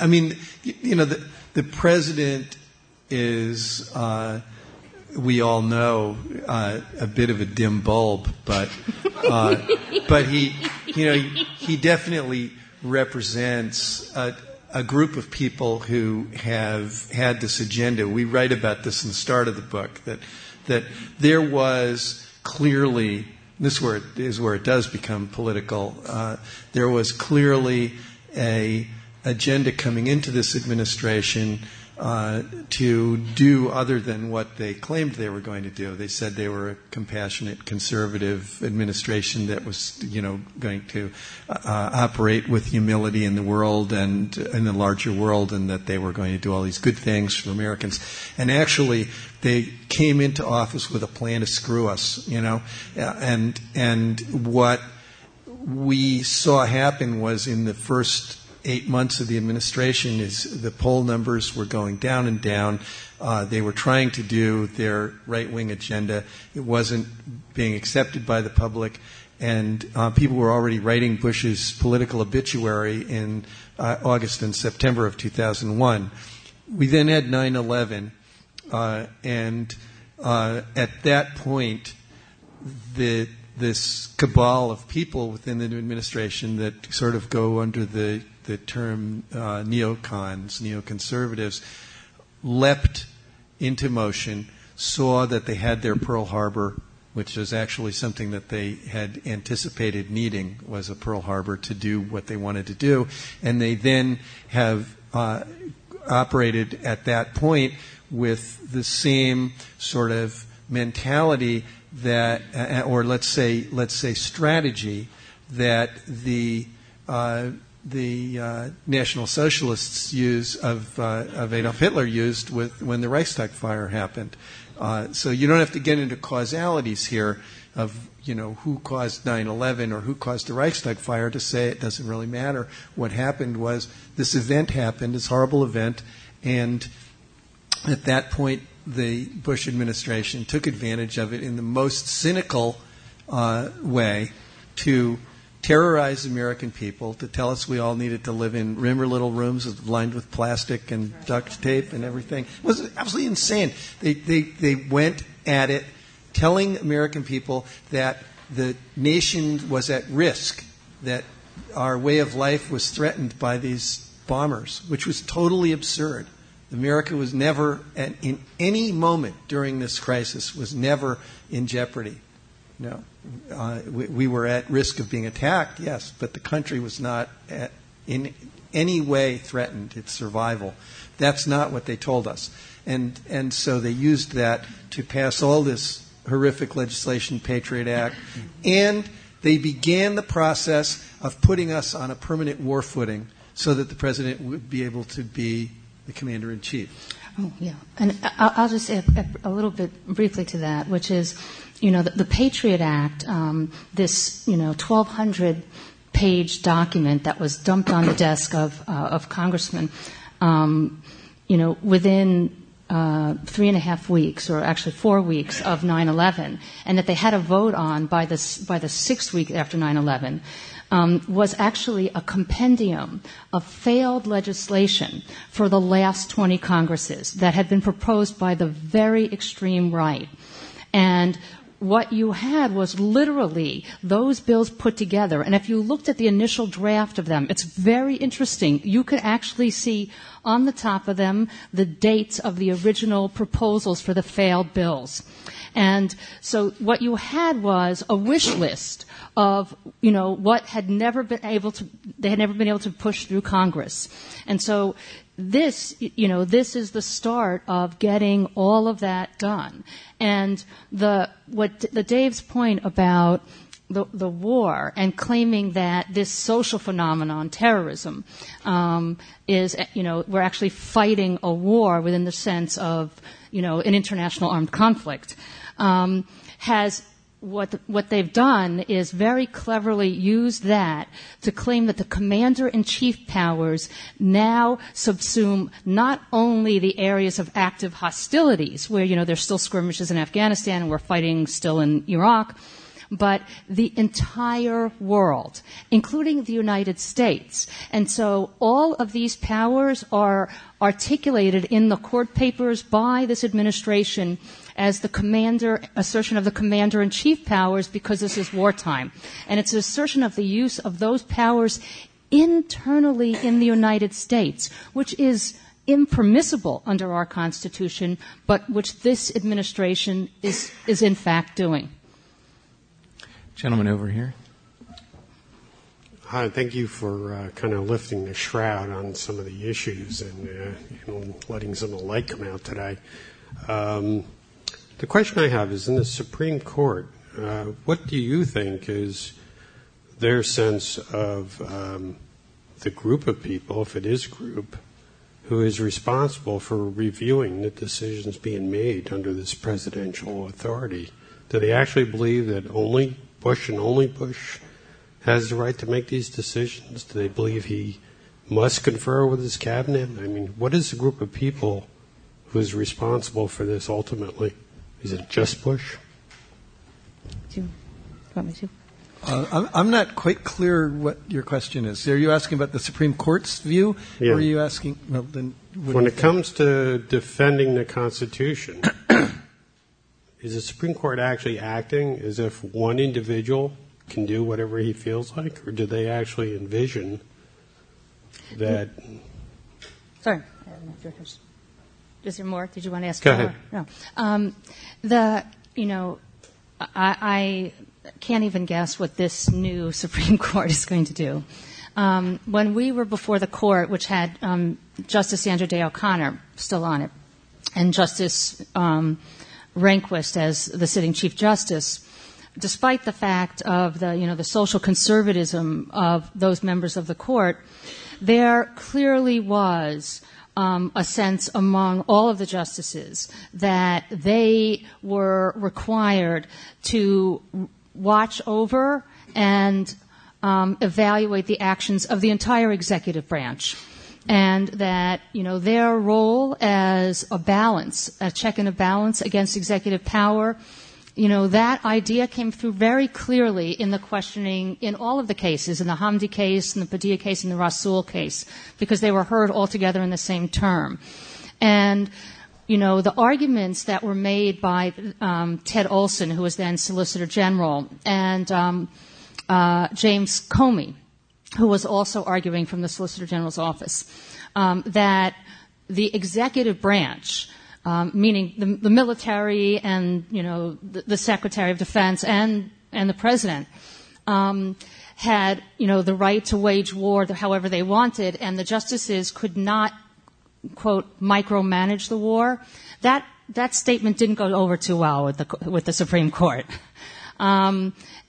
president is... we all know a bit of a dim bulb, but he definitely represents a group of people who have had this agenda. We write about this in the start of the book, that there was clearly, this is where it does become political, there was clearly a agenda coming into this administration to do other than what they claimed they were going to do. They said they were a compassionate, conservative administration that was, going to operate with humility in the world and in the larger world, and that they were going to do all these good things for Americans. And actually, they came into office with a plan to screw us, and what we saw happen was in the first 8 months of the administration is the poll numbers were going down and down. They were trying to do their right-wing agenda. It wasn't being accepted by the public, and people were already writing Bush's political obituary in August and September of 2001. We then had 9/11, and at that point, this cabal of people within the administration that sort of go under the term neocons, neoconservatives, leapt into motion, saw that they had their Pearl Harbor, which was actually something that they had anticipated needing, was a Pearl Harbor to do what they wanted to do, and they then have operated at that point with the same sort of mentality that, or let's say strategy that the National Socialists of Adolf Hitler used when the Reichstag fire happened. So you don't have to get into causalities here of who caused 9/11 or who caused the Reichstag fire to say it doesn't really matter. What happened was this event happened, this horrible event, and at that point the Bush administration took advantage of it in the most cynical way to terrorize American people, to tell us we all needed to live in little rooms lined with plastic and duct tape and everything. It was absolutely insane. They went at it telling American people that the nation was at risk, that our way of life was threatened by these bombers, which was totally absurd. America was never, in any moment during this crisis, was never in jeopardy. No. We were at risk of being attacked, yes, but the country was not in any way threatened, its survival. That's not what they told us. And so they used that to pass all this horrific legislation, Patriot Act, and they began the process of putting us on a permanent war footing so that the president would be able to be the commander-in-chief. Oh, yeah. And I'll just add a little bit briefly to that, which is, the Patriot Act, this, 1,200-page document that was dumped on the desk of congressmen, within 3.5 weeks, or actually 4 weeks of 9/11, and that they had a vote on by the 6th week after 9/11, was actually a compendium of failed legislation for the last 20 Congresses that had been proposed by the very extreme right. And what you had was literally those bills put together. And if you looked at the initial draft of them, it's very interesting. You could actually see on the top of them the dates of the original proposals for the failed bills. And so what you had was a wish list of, what they had never been able to push through Congress. And so this is the start of getting all of that done. And Dave's point about the war and claiming that this social phenomenon, terrorism, is, we're actually fighting a war within the sense of, an international armed conflict, has what they've done is very cleverly use that to claim that the commander-in-chief powers now subsume not only the areas of active hostilities, where, there's still skirmishes in Afghanistan and we're fighting still in Iraq, but the entire world, including the United States. And so all of these powers are articulated in the court papers by this administration as the assertion of the commander-in-chief powers, because this is wartime. And it's an assertion of the use of those powers internally in the United States, which is impermissible under our Constitution, but which this administration is in fact doing. Gentleman over here. Hi, thank you for kind of lifting the shroud on some of the issues and letting some of the light come out today. The question I have is, in the Supreme Court, what do you think is their sense of the group of people, if it is a group, who is responsible for reviewing the decisions being made under this presidential authority? Do they actually believe that only Bush and only Bush has the right to make these decisions? Do they believe he must confer with his cabinet? I mean, what is the group of people who is responsible for this ultimately? Is it just Bush? Do you want me to? I'm not quite clear what your question is. Are you asking about the Supreme Court's view? Yeah. Or are you asking, well, then... When it comes to defending the Constitution, is the Supreme Court actually acting as if one individual can do whatever he feels like, or do they actually envision that... Sorry. is there more? Did you want to ask Go more? ahead. No. I can't even guess what this new Supreme Court is going to do. When we were before the court, which had Justice Sandra Day O'Connor still on it, and Justice Rehnquist as the sitting Chief Justice, despite the fact of the social conservatism of those members of the court, there clearly was a sense among all of the justices that they were required to watch over and evaluate the actions of the entire executive branch. And that, their role as a check and a balance against executive power, that idea came through very clearly in the questioning in all of the cases, in the Hamdi case, in the Padilla case, and the Rasul case, because they were heard all together in the same term. And, the arguments that were made by Ted Olson, who was then Solicitor General, and James Comey, who was also arguing from the Solicitor General's office, that the executive branch, meaning the military and, the Secretary of Defense and the President, had, the right to wage war however they wanted, and the justices could not, quote, micromanage the war. That statement didn't go over too well with the Supreme Court. And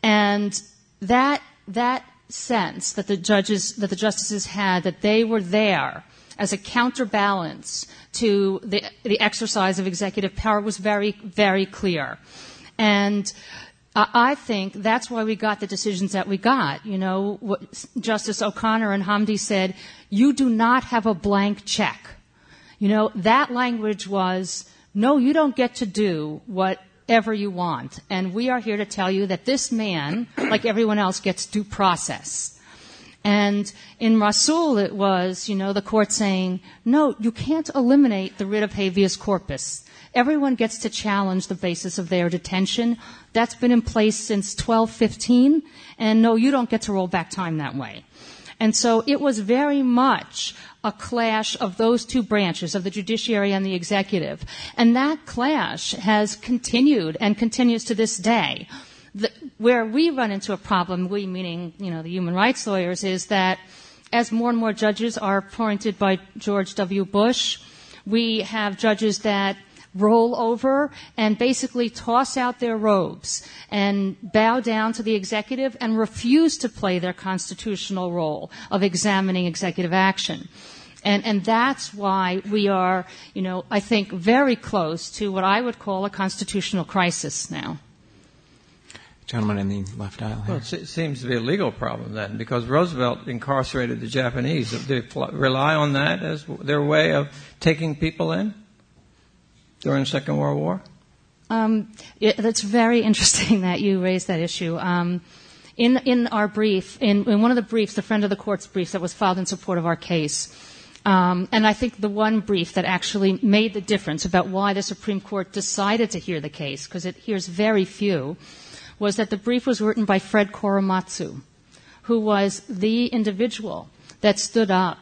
that sense that the justices had, that they were there as a counterbalance to the exercise of executive power, was very, very clear. And I think that's why we got the decisions that we got. What Justice O'Connor and Hamdi said, you do not have a blank check. That language was, no, you don't get to do whatever you want. And we are here to tell you that this man, like everyone else, gets due process. And in Rasul, it was, the court saying, no, you can't eliminate the writ of habeas corpus. Everyone gets to challenge the basis of their detention. That's been in place since 1215, and no, you don't get to roll back time that way. And so it was very much a clash of those two branches, of the judiciary and the executive. And that clash has continued and continues to this day. Where we run into a problem, we meaning, the human rights lawyers, is that as more and more judges are appointed by George W. Bush, we have judges that roll over and basically toss out their robes and bow down to the executive and refuse to play their constitutional role of examining executive action. And that's why we are, I think, very close to what I would call a constitutional crisis now. Gentleman in the left aisle here. Well, it seems to be a legal problem then, because Roosevelt incarcerated the Japanese. Do they rely on that as their way of taking people in during the Second World War? That's very interesting that you raised that issue. In our brief, in one of the briefs, the Friend of the Court's briefs that was filed in support of our case, and I think the one brief that actually made the difference about why the Supreme Court decided to hear the case, because it hears very few, was that the brief was written by Fred Korematsu, who was the individual that stood up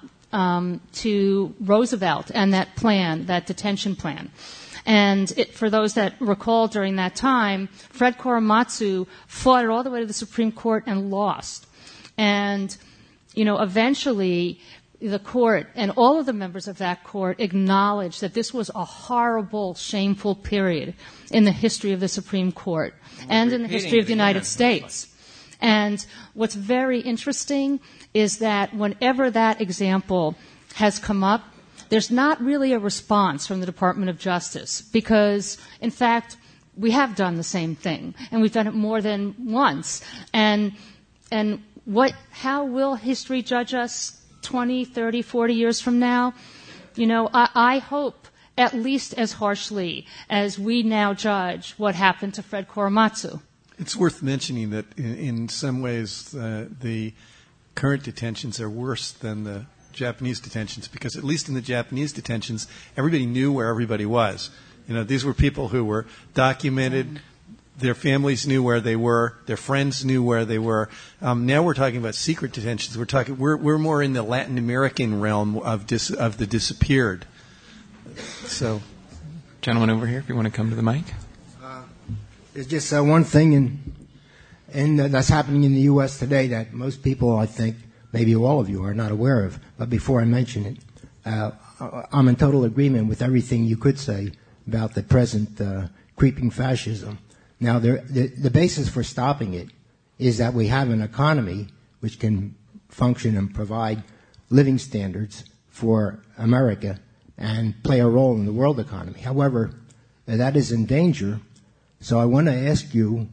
to Roosevelt and that plan, that detention plan. And for those that recall during that time, Fred Korematsu fought it all the way to the Supreme Court and lost. And, eventually the court and all of the members of that court acknowledged that this was a horrible, shameful period in the history of the Supreme Court and in the history of the United States. And what's very interesting is that whenever that example has come up, there's not really a response from the Department of Justice because, in fact, we have done the same thing, and we've done it more than once. And how will history judge us 20, 30, 40 years from now? I hope at least as harshly as we now judge what happened to Fred Korematsu. It's worth mentioning that in some ways the current detentions are worse than the Japanese detentions, because at least in the Japanese detentions, everybody knew where everybody was. These were people who were documented. Their families knew where they were. Their friends knew where they were. Now we're talking about secret detentions. We're more in the Latin American realm of the disappeared. So, gentleman over here, if you want to come to the mic. There's just one thing that's happening in the U.S. today that most people, I think, maybe all of you are not aware of. But before I mention it, I'm in total agreement with everything you could say about the present creeping fascism. Now, the basis for stopping it is that we have an economy which can function and provide living standards for America and play a role in the world economy. However, that is in danger. So I want to ask you,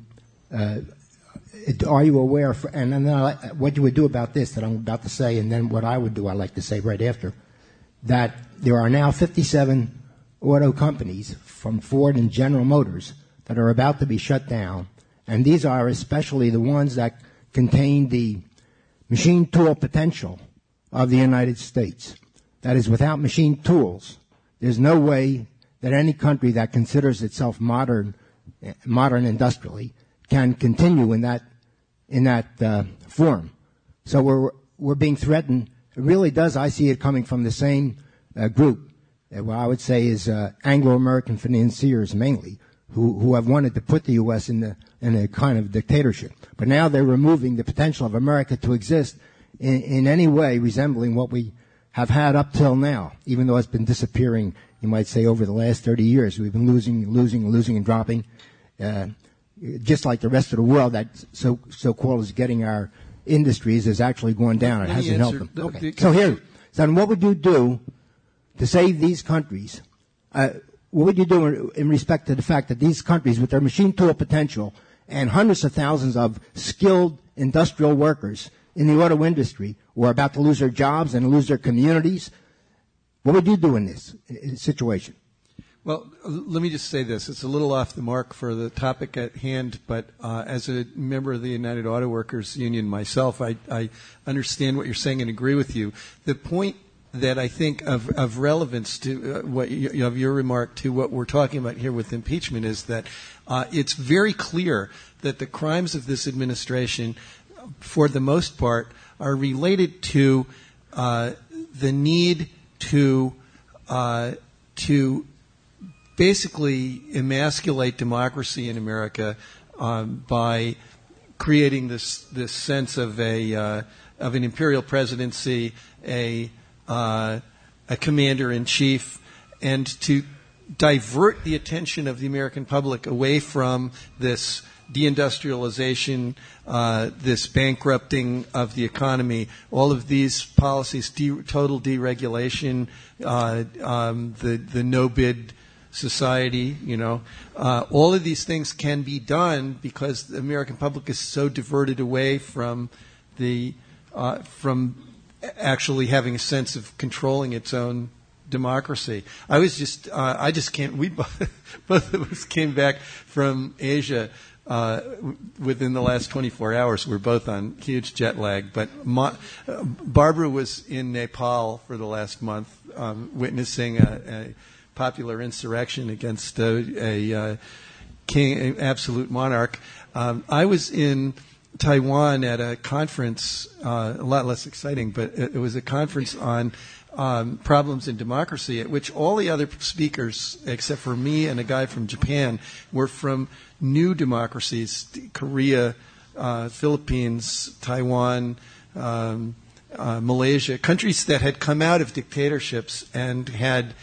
are you aware, and then what you would do about this that I'm about to say, and then what I would do, I'd like to say right after, that there are now 57 auto companies from Ford and General Motors that are about to be shut down, and these are especially the ones that contain the machine tool potential of the United States. That is, without machine tools, there's no way that any country that considers itself modern industrially can continue in that form. So we're being threatened. It really does. I see it coming from the same group. What I would say is Anglo-American financiers mainly, who have wanted to put the U.S. in a kind of dictatorship. But now they're removing the potential of America to exist in any way resembling what we have had up till now, even though it's been disappearing, you might say, over the last 30 years. We've been losing and dropping, just like the rest of the world that so-called is getting our industries is actually going down. It hasn't helped them. Okay. So what would you do to save these countries? What would you do in respect to the fact that these countries, with their machine tool potential and hundreds of thousands of skilled industrial workers in the auto industry, were about to lose their jobs and lose their communities? What would you do in this situation? Well, let me just say this. It's a little off the mark for the topic at hand, but as a member of the United Auto Workers Union myself, I understand what you're saying and agree with you. The point that I think of relevance to of your remark to what we're talking about here with impeachment is that it's very clear that the crimes of this administration, for the most part, are related to the need to basically emasculate democracy in America by creating this sense of an imperial presidency, a commander-in-chief, and to divert the attention of the American public away from this deindustrialization, this bankrupting of the economy, all of these policies, total deregulation, the no-bid society, all of these things can be done because the American public is so diverted away from actually having a sense of controlling its own democracy. I just can't. We both of us came back from Asia within the last 24 hours. We're both on huge jet lag. But Barbara was in Nepal for the last month, witnessing a popular insurrection against a king, an absolute monarch. I was in Taiwan at a conference, a lot less exciting, but it was a conference on problems in democracy, at which all the other speakers, except for me and a guy from Japan, were from new democracies: Korea, Philippines, Taiwan, Malaysia, countries that had come out of dictatorships and have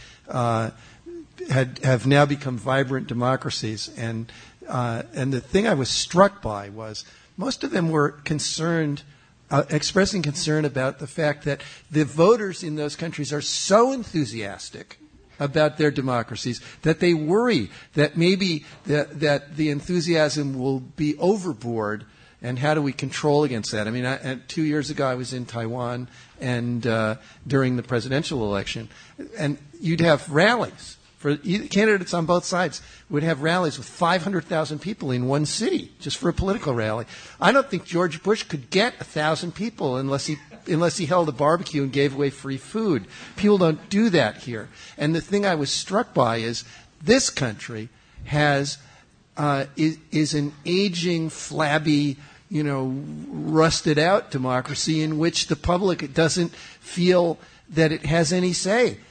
now become vibrant democracies. And the thing I was struck by was most of them were concerned, expressing concern about the fact that the voters in those countries are so enthusiastic about their democracies that they worry that maybe that the enthusiasm will be overboard. And how do we control against that? I mean, 2 years ago I was in Taiwan and during the presidential election, and you'd have rallies for candidates on both sides would have rallies with 500,000 people in one city just for a political rally. I don't think George Bush could get 1,000 people unless he held a barbecue and gave away free food. People don't do that here. And the thing I was struck by is this country is an aging, flabby, rusted out democracy in which the public doesn't feel that it has any say.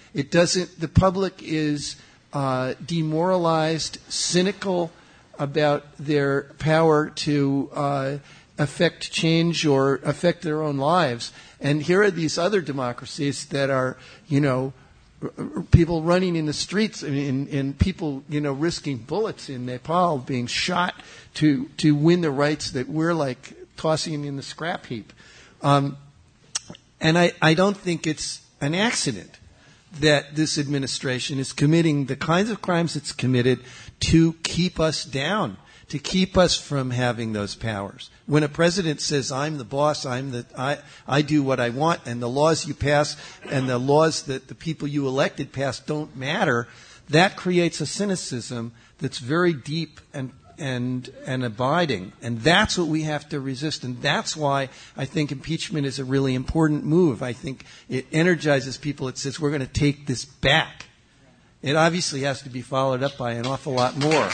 It doesn't. The public is demoralized, cynical about their power to affect change or affect their own lives. And here are these other democracies that are, people running in the streets and people, risking bullets in Nepal, being shot to win the rights that we're like tossing in the scrap heap. And I don't think it's an accident that this administration is committing the kinds of crimes it's committed to keep us down, to keep us from having those powers. When a president says, I'm the boss, I do what I want, and the laws you pass and the laws that the people you elected pass don't matter, that creates a cynicism that's very deep and abiding. And that's what we have to resist. And that's why I think impeachment is a really important move. I think it energizes people. It says, we're going to take this back. It obviously has to be followed up by an awful lot more.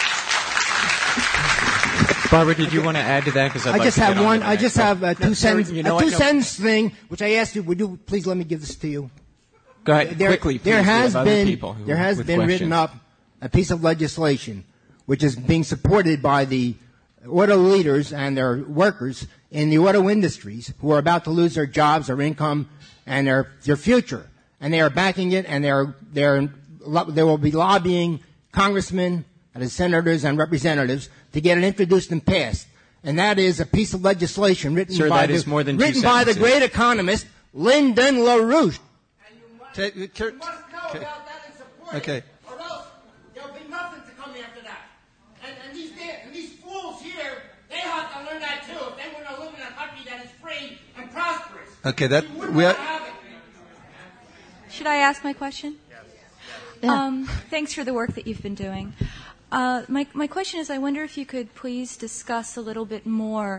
Barbara, did you want to add to that? Because I just have one. I just have a two-sentence thing, which I asked you. Would you please let me give this to you? Go ahead, quickly, please. There has been questions. written up a piece of legislation which is being supported by the auto leaders and their workers in the auto industries who are about to lose their jobs, their income, and their future. And they are backing it, and they will be lobbying congressmen and senators and representatives to get it introduced and passed. And that is a piece of legislation written by the great economist Lyndon LaRouche. And you must know about that and support it, or else there'll be nothing to come after that. And these fools here, they have to learn that too. If they want to live in a country that is free and prosperous. Should I ask my question? Yeah. Thanks for the work that you've been doing. My question is, I wonder if you could please discuss a little bit more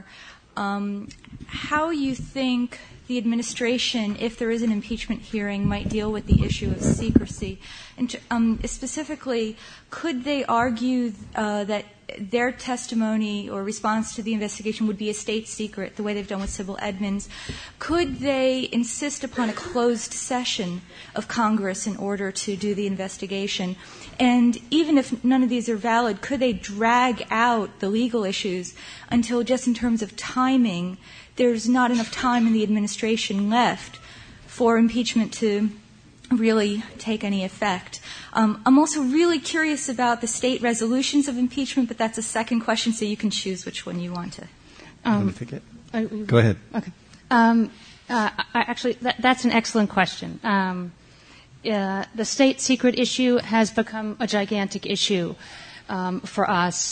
how you think the administration, if there is an impeachment hearing, might deal with the issue of secrecy. And specifically, could they argue that their testimony or response to the investigation would be a state secret, the way they've done with Sybil Edmonds? Could they insist upon a closed session of Congress in order to do the investigation? And even if none of these are valid, could they drag out the legal issues until, just in terms of timing, there's not enough time in the administration left for impeachment to really take any effect? I'm also really curious about the state resolutions of impeachment, but that's a second question, so you can choose which one you want to. Take it? Go ahead. Okay. Actually, that's an excellent question. The state secret issue has become a gigantic issue for us.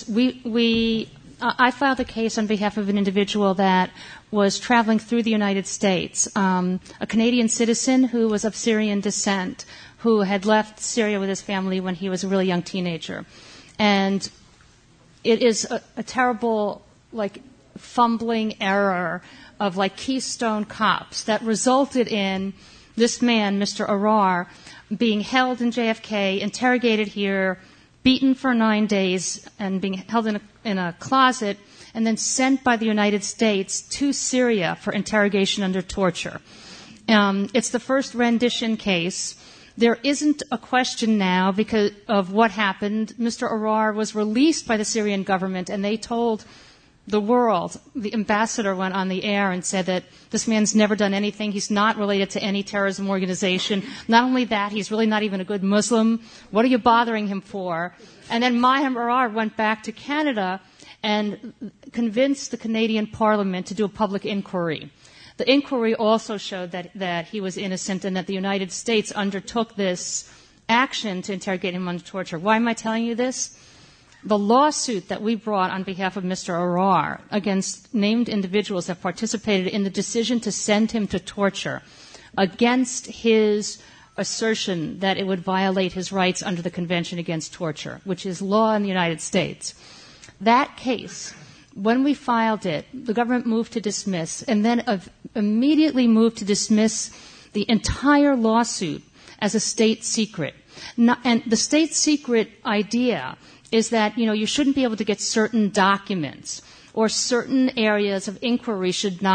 I filed a case on behalf of an individual that was traveling through the United States, a Canadian citizen who was of Syrian descent, who had left Syria with his family when he was a really young teenager. And it is a terrible, fumbling error of, Keystone Cops that resulted in this man, Mr. Arar, being held in JFK, interrogated here, beaten for 9 days, and being held in a closet, and then sent by the United States to Syria for interrogation under torture. It's the first rendition case. There isn't a question now because of what happened. Mr. Arar was released by the Syrian government, and they told the world, the ambassador went on the air and said that this man's never done anything. He's not related to any terrorism organization. Not only that, he's really not even a good Muslim. What are you bothering him for? And then Maher Arar went back to Canada and convinced the Canadian Parliament to do a public inquiry. The inquiry also showed that he was innocent and that the United States undertook this action to interrogate him under torture. Why am I telling you this? The lawsuit that we brought on behalf of Mr. Arar against named individuals that participated in the decision to send him to torture against his assertion that it would violate his rights under the Convention Against Torture, which is law in the United States. That case, when we filed it, the government moved to dismiss and then immediately moved to dismiss the entire lawsuit as a state secret. And the state secret idea is that, you shouldn't be able to get certain documents or certain areas of inquiry should not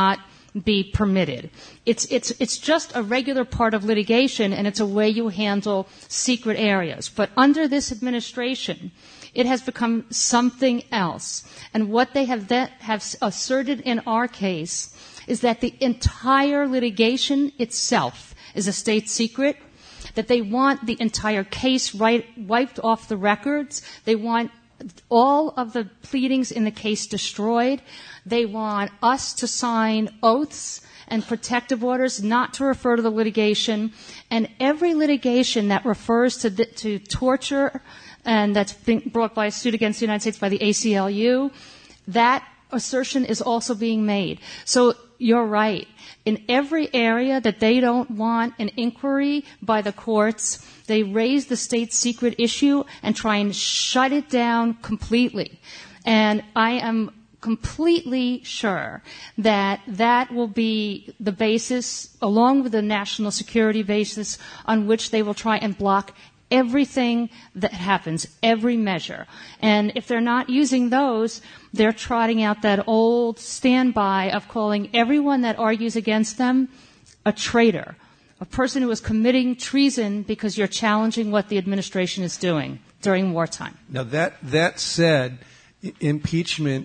be permitted. It's just a regular part of litigation, and it's a way you handle secret areas. But under this administration, it has become something else. And what they have asserted in our case is that the entire litigation itself is a state secret, that they want the entire case wiped off the records. They want all of the pleadings in the case destroyed. They want us to sign oaths and protective orders not to refer to the litigation. And every litigation that refers to torture and that's being brought by a suit against the United States by the ACLU, that assertion is also being made. So you're right. In every area that they don't want an inquiry by the courts, they raise the state secret issue and try and shut it down completely. And I am completely sure that that will be the basis, along with the national security basis, on which they will try and block everything that happens, every measure. And if they're not using those, they're trotting out that old standby of calling everyone that argues against them a traitor, a person who is committing treason because you're challenging what the administration is doing during wartime. Now, that said, impeachment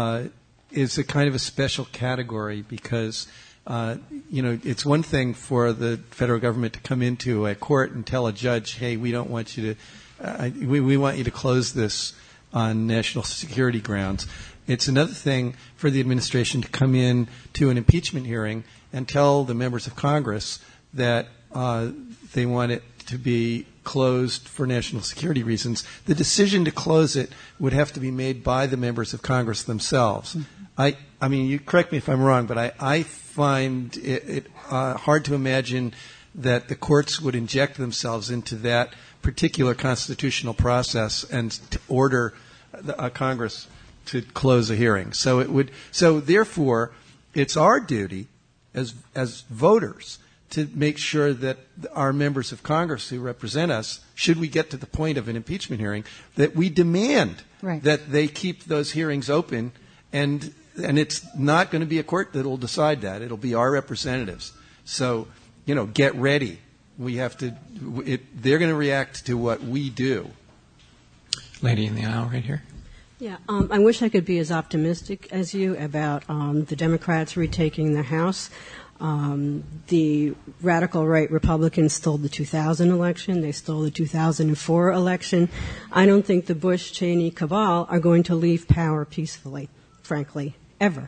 is a kind of a special category because it's one thing for the federal government to come into a court and tell a judge, hey, we don't want you to, we want you to close this on national security grounds. It's another thing for the administration to come in to an impeachment hearing and tell the members of Congress that they want it to be closed for national security reasons. The decision to close it would have to be made by the members of Congress themselves. I mean, you correct me if I'm wrong, but I find it hard to imagine that the courts would inject themselves into that particular constitutional process and to order Congress to close a hearing. So therefore, it's our duty as voters to make sure that our members of Congress who represent us, should we get to the point of an impeachment hearing, that we demand that they keep those hearings open, and it's not going to be a court that will decide that. It'll be our representatives. So, get ready. We have to. They're going to react to what we do. Lady in the aisle, right here. Yeah, I wish I could be as optimistic as you about the Democrats retaking the House. The radical right Republicans stole the 2000 election. They stole the 2004 election. I don't think the Bush-Cheney cabal are going to leave power peacefully, frankly, ever.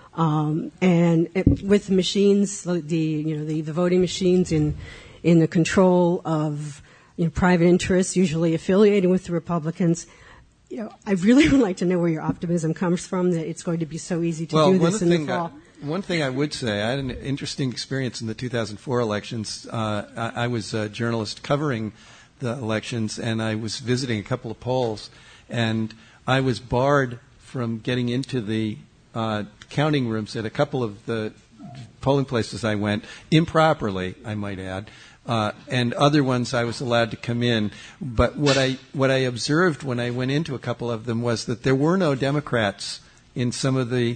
With machines, the voting machines in the control of private interests, usually affiliated with the Republicans, I really would like to know where your optimism comes from that it's going to be so easy to do this in the fall. One thing I would say, I had an interesting experience in the 2004 elections. I was a journalist covering the elections, and I was visiting a couple of polls, and I was barred from getting into the counting rooms at a couple of the polling places I went, improperly, I might add, and other ones I was allowed to come in. But what I observed when I went into a couple of them was that there were no Democrats in some of the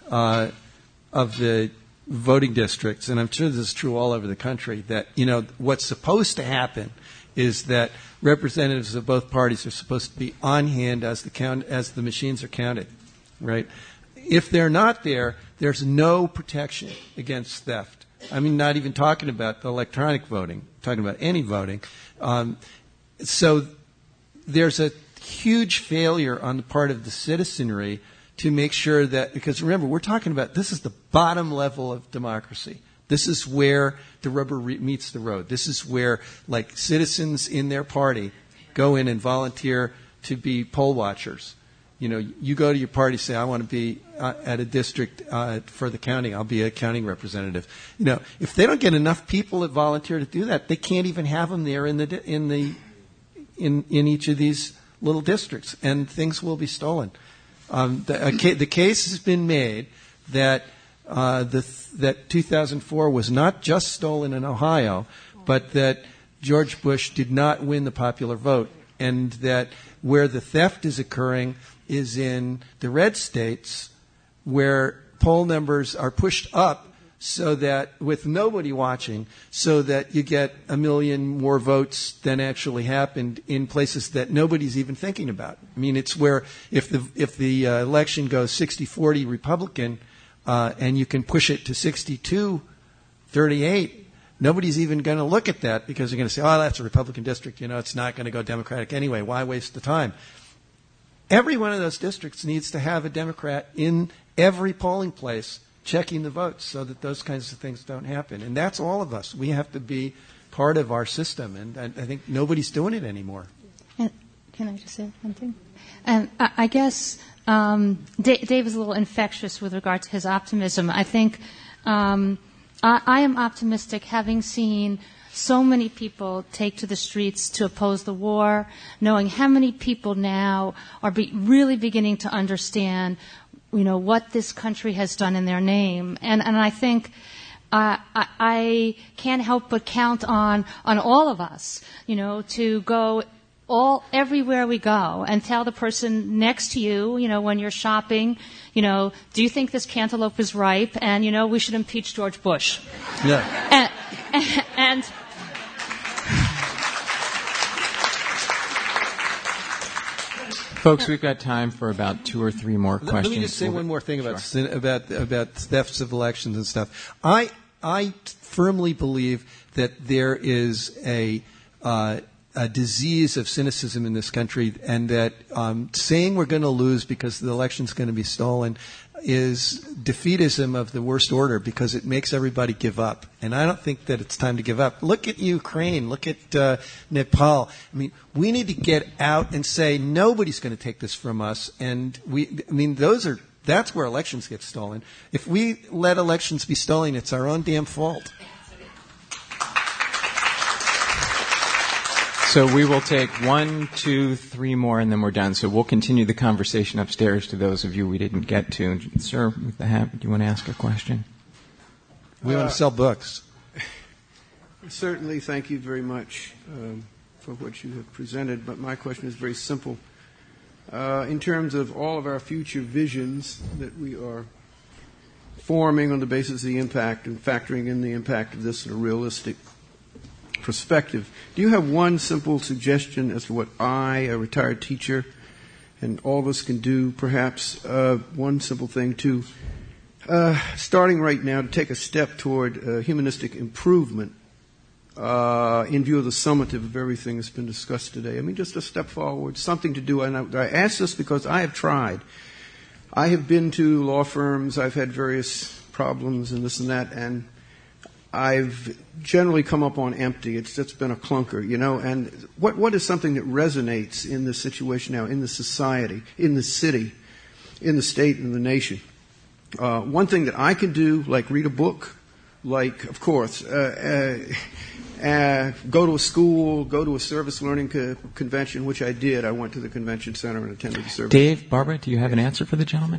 voting districts, and I'm sure this is true all over the country, that, what's supposed to happen is that representatives of both parties are supposed to be on hand as the machines are counted, right? If they're not there, there's no protection against theft. I mean, not even talking about the electronic voting, talking about any voting. So there's a huge failure on the part of the citizenry to make sure that, because remember, we're talking about, this is the bottom level of democracy. This is where the rubber meets the road. This is where, citizens in their party go in and volunteer to be poll watchers. You go to your party, say, I want to be at a district for the county. I'll be a county representative. If they don't get enough people that volunteer to do that, they can't even have them there in each of these little districts, and things will be stolen. The case has been made that that 2004 was not just stolen in Ohio, but that George Bush did not win the popular vote, and that where the theft is occurring is in the red states, where poll numbers are pushed up so that with nobody watching, so that you get 1 million more votes than actually happened in places that nobody's even thinking about. I mean, it's where if the election goes 60-40 Republican, and you can push it to 62-38, nobody's even going to look at that because they're going to say, oh, that's a Republican district. It's not going to go Democratic anyway. Why waste the time? Every one of those districts needs to have a Democrat in every polling place checking the votes so that those kinds of things don't happen. And that's all of us. We have to be part of our system. And I think nobody's doing it anymore. And can I just say something? And I guess Dave is a little infectious with regard to his optimism. I think I am optimistic, having seen so many people take to the streets to oppose the war, knowing how many people now are really beginning to understand, what this country has done in their name. And I think I can't help but count on all of us, to go everywhere we go and tell the person next to you, when you're shopping, do you think this cantaloupe is ripe? And, we should impeach George Bush. Yeah. And folks, we've got time for about 2 or 3 more questions. Let me just say one more thing about thefts of elections and stuff. I firmly believe that there is a disease of cynicism in this country, and that saying we're going to lose because the election's going to be stolen is defeatism of the worst order, because it makes everybody give up. And I don't think that it's time to give up. Look at Ukraine. Look at Nepal. I mean, we need to get out and say nobody's going to take this from us. And that's where elections get stolen. If we let elections be stolen, it's our own damn fault. So we will take 1, 2, 3 more, and then we're done. So we'll continue the conversation upstairs to those of you we didn't get to. Sir, with the hat, do you want to ask a question? We want to sell books. Certainly, thank you very much for what you have presented, but my question is very simple. In terms of all of our future visions that we are forming on the basis of the impact and factoring in the impact of this in a realistic perspective, do you have one simple suggestion as to what I, a retired teacher, and all of us can do, perhaps one simple thing to, starting right now, to take a step toward humanistic improvement in view of the summative of everything that's been discussed today? I mean, just a step forward, something to do. And I ask this because I have tried. I have been to law firms, I've had various problems and this and that, and I've generally come up on empty. It's been a clunker, and what is something that resonates in this situation now, in the society, in the city, in the state, and the nation? One thing that I can do, like read a book, like, of course, go to a school, go to a service learning convention, which I did. I went to the convention center and attended the service. Dave, Barbara, do you have an answer for the gentleman?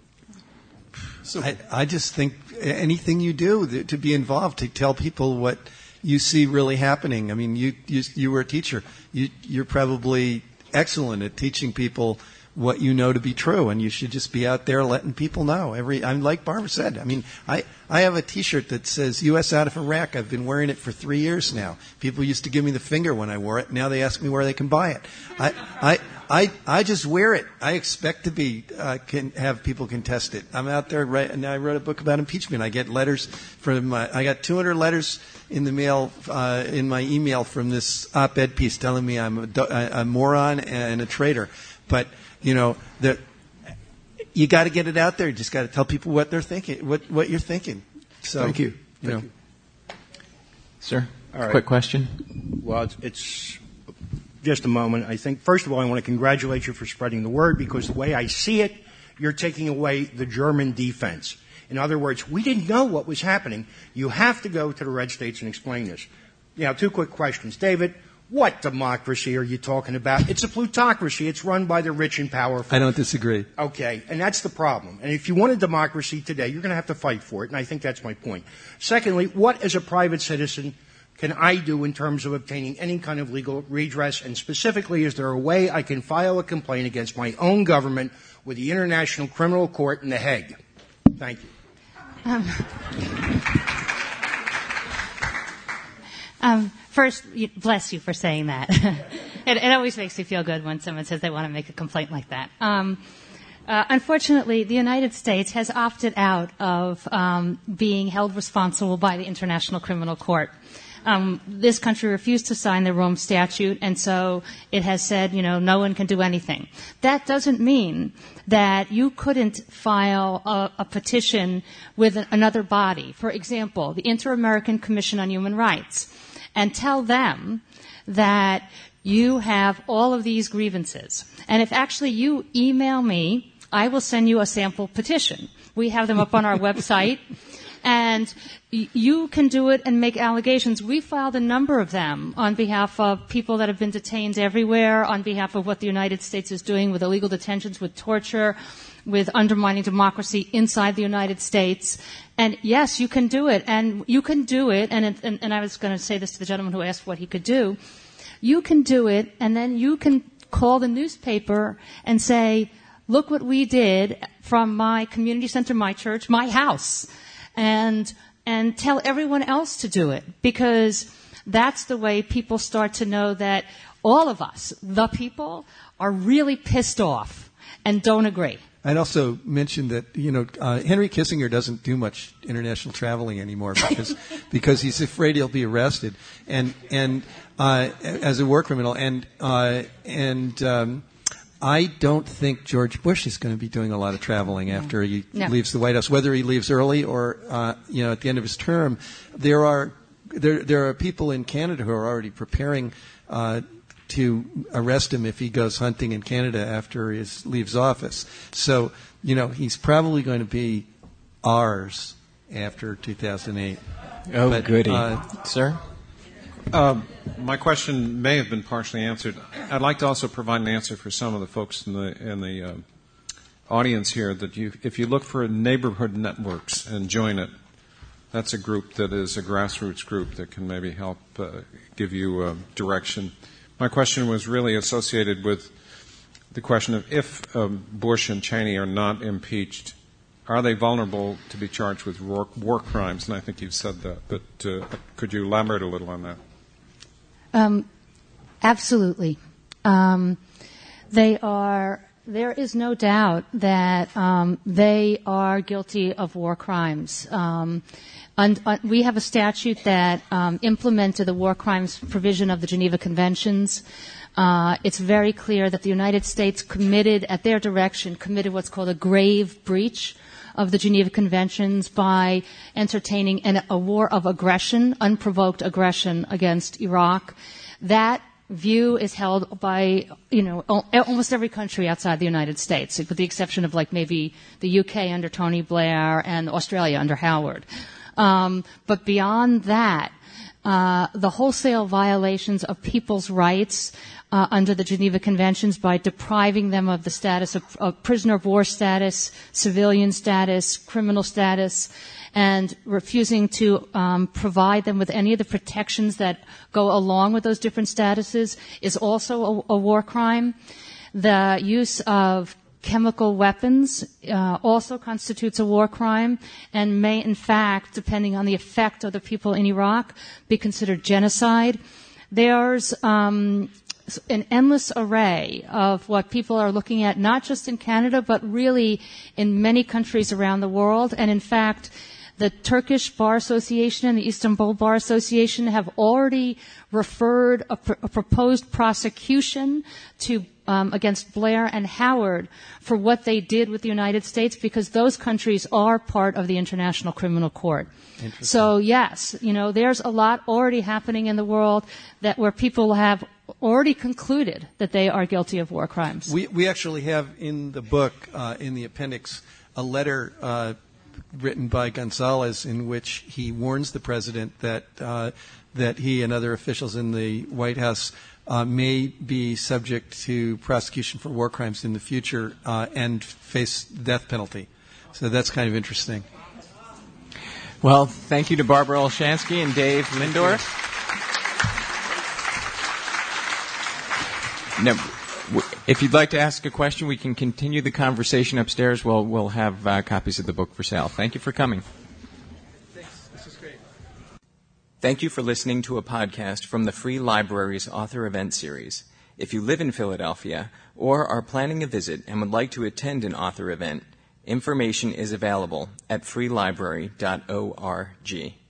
I just think anything you do to be involved, to tell people what you see really happening. I mean, you were a teacher. You're probably excellent at teaching people what you know to be true, and you should just be out there letting people know. I'm like Barbara said. I mean, I have a T-shirt that says "U.S. out of Iraq." I've been wearing it for 3 years now. People used to give me the finger when I wore it. Now they ask me where they can buy it. I just wear it. I expect to can have people contest it. I'm out there and I wrote a book about impeachment. I get letters I got 200 letters in the mail, in my email from this op-ed piece telling me I'm a moron and a traitor. But, you got to get it out there. You just got to tell people what they're thinking, what you're thinking. So, thank you. Sir, all right. Quick question. Well, it's just a moment. I think, first of all, I want to congratulate you for spreading the word, because the way I see it, you're taking away the German defense. In other words, we didn't know what was happening. You have to go to the red states and explain this. Now, 2 quick questions. David, what democracy are you talking about? It's a plutocracy. It's run by the rich and powerful. I don't disagree. Okay, and that's the problem. And if you want a democracy today, you're going to have to fight for it, and I think that's my point. Secondly, what, as a private citizen, can I do in terms of obtaining any kind of legal redress? And specifically, is there a way I can file a complaint against my own government with the International Criminal Court in The Hague? Thank you. First, bless you for saying that. It always makes me feel good when someone says they want to make a complaint like that. Unfortunately, the United States has opted out of being held responsible by the International Criminal Court. This country refused to sign the Rome Statute, and so it has said, no one can do anything. That doesn't mean that you couldn't file a petition with another body, for example, the Inter-American Commission on Human Rights, and tell them that you have all of these grievances. And if actually you email me, I will send you a sample petition. We have them up on our website. And you can do it and make allegations. We filed a number of them on behalf of people that have been detained everywhere, on behalf of what the United States is doing with illegal detentions, with torture, with undermining democracy inside the United States. And yes, you can do it. And you can do it. And I was going to say this to the gentleman who asked what he could do. You can do it, and then you can call the newspaper and say, look what we did from my community center, my church, my house. And tell everyone else to do it, because that's the way people start to know that all of us, the people, are really pissed off and don't agree. I'd also mention that, Henry Kissinger doesn't do much international traveling anymore because he's afraid he'll be arrested and as a war criminal. I don't think George Bush is going to be doing a lot of traveling after he leaves the White House, whether he leaves early or at the end of his term. There are people in Canada who are already preparing to arrest him if he goes hunting in Canada after he leaves office. So, he's probably going to be ours after 2008. Oh, but, goody. Sir? My question may have been partially answered. I'd like to also provide an answer for some of the folks in the audience here that if you look for neighborhood networks and join it, that's a group that is a grassroots group that can maybe help give you direction. My question was really associated with the question of if Bush and Cheney are not impeached, are they vulnerable to be charged with war crimes? And I think you've said that, but could you elaborate a little on that? Absolutely. There is no doubt that they are guilty of war crimes. We have a statute that implemented the war crimes provision of the Geneva Conventions. It's very clear that the United States committed what's called a grave breach of the Geneva Conventions by entertaining a war of aggression, unprovoked aggression against Iraq. That view is held by, almost every country outside the United States, with the exception of maybe the UK under Tony Blair and Australia under Howard. But beyond that, the wholesale violations of people's rights under the Geneva Conventions by depriving them of the status of prisoner of war status, civilian status, criminal status, and refusing to provide them with any of the protections that go along with those different statuses is also a war crime. The use of chemical weapons also constitutes a war crime and may, in fact, depending on the effect of the people in Iraq, be considered genocide. There's an endless array of what people are looking at, not just in Canada, but really in many countries around the world. And in fact, the Turkish Bar Association and the Istanbul Bar Association have already referred a proposed prosecution to against Blair and Howard for what they did with the United States, because those countries are part of the International Criminal Court. So yes, there's a lot already happening in the world where people have already concluded that they are guilty of war crimes. We actually have in the book, in the appendix, a letter written by Gonzalez in which he warns the president that he and other officials in the White House may be subject to prosecution for war crimes in the future and face the death penalty. So that's kind of interesting. Well, thank you to Barbara Olshansky and Dave Lindorff. Now, if you'd like to ask a question, we can continue the conversation upstairs. We'll have copies of the book for sale. Thank you for coming. Thank you for listening to a podcast from the Free Library's Author Event Series. If you live in Philadelphia or are planning a visit and would like to attend an author event, information is available at freelibrary.org.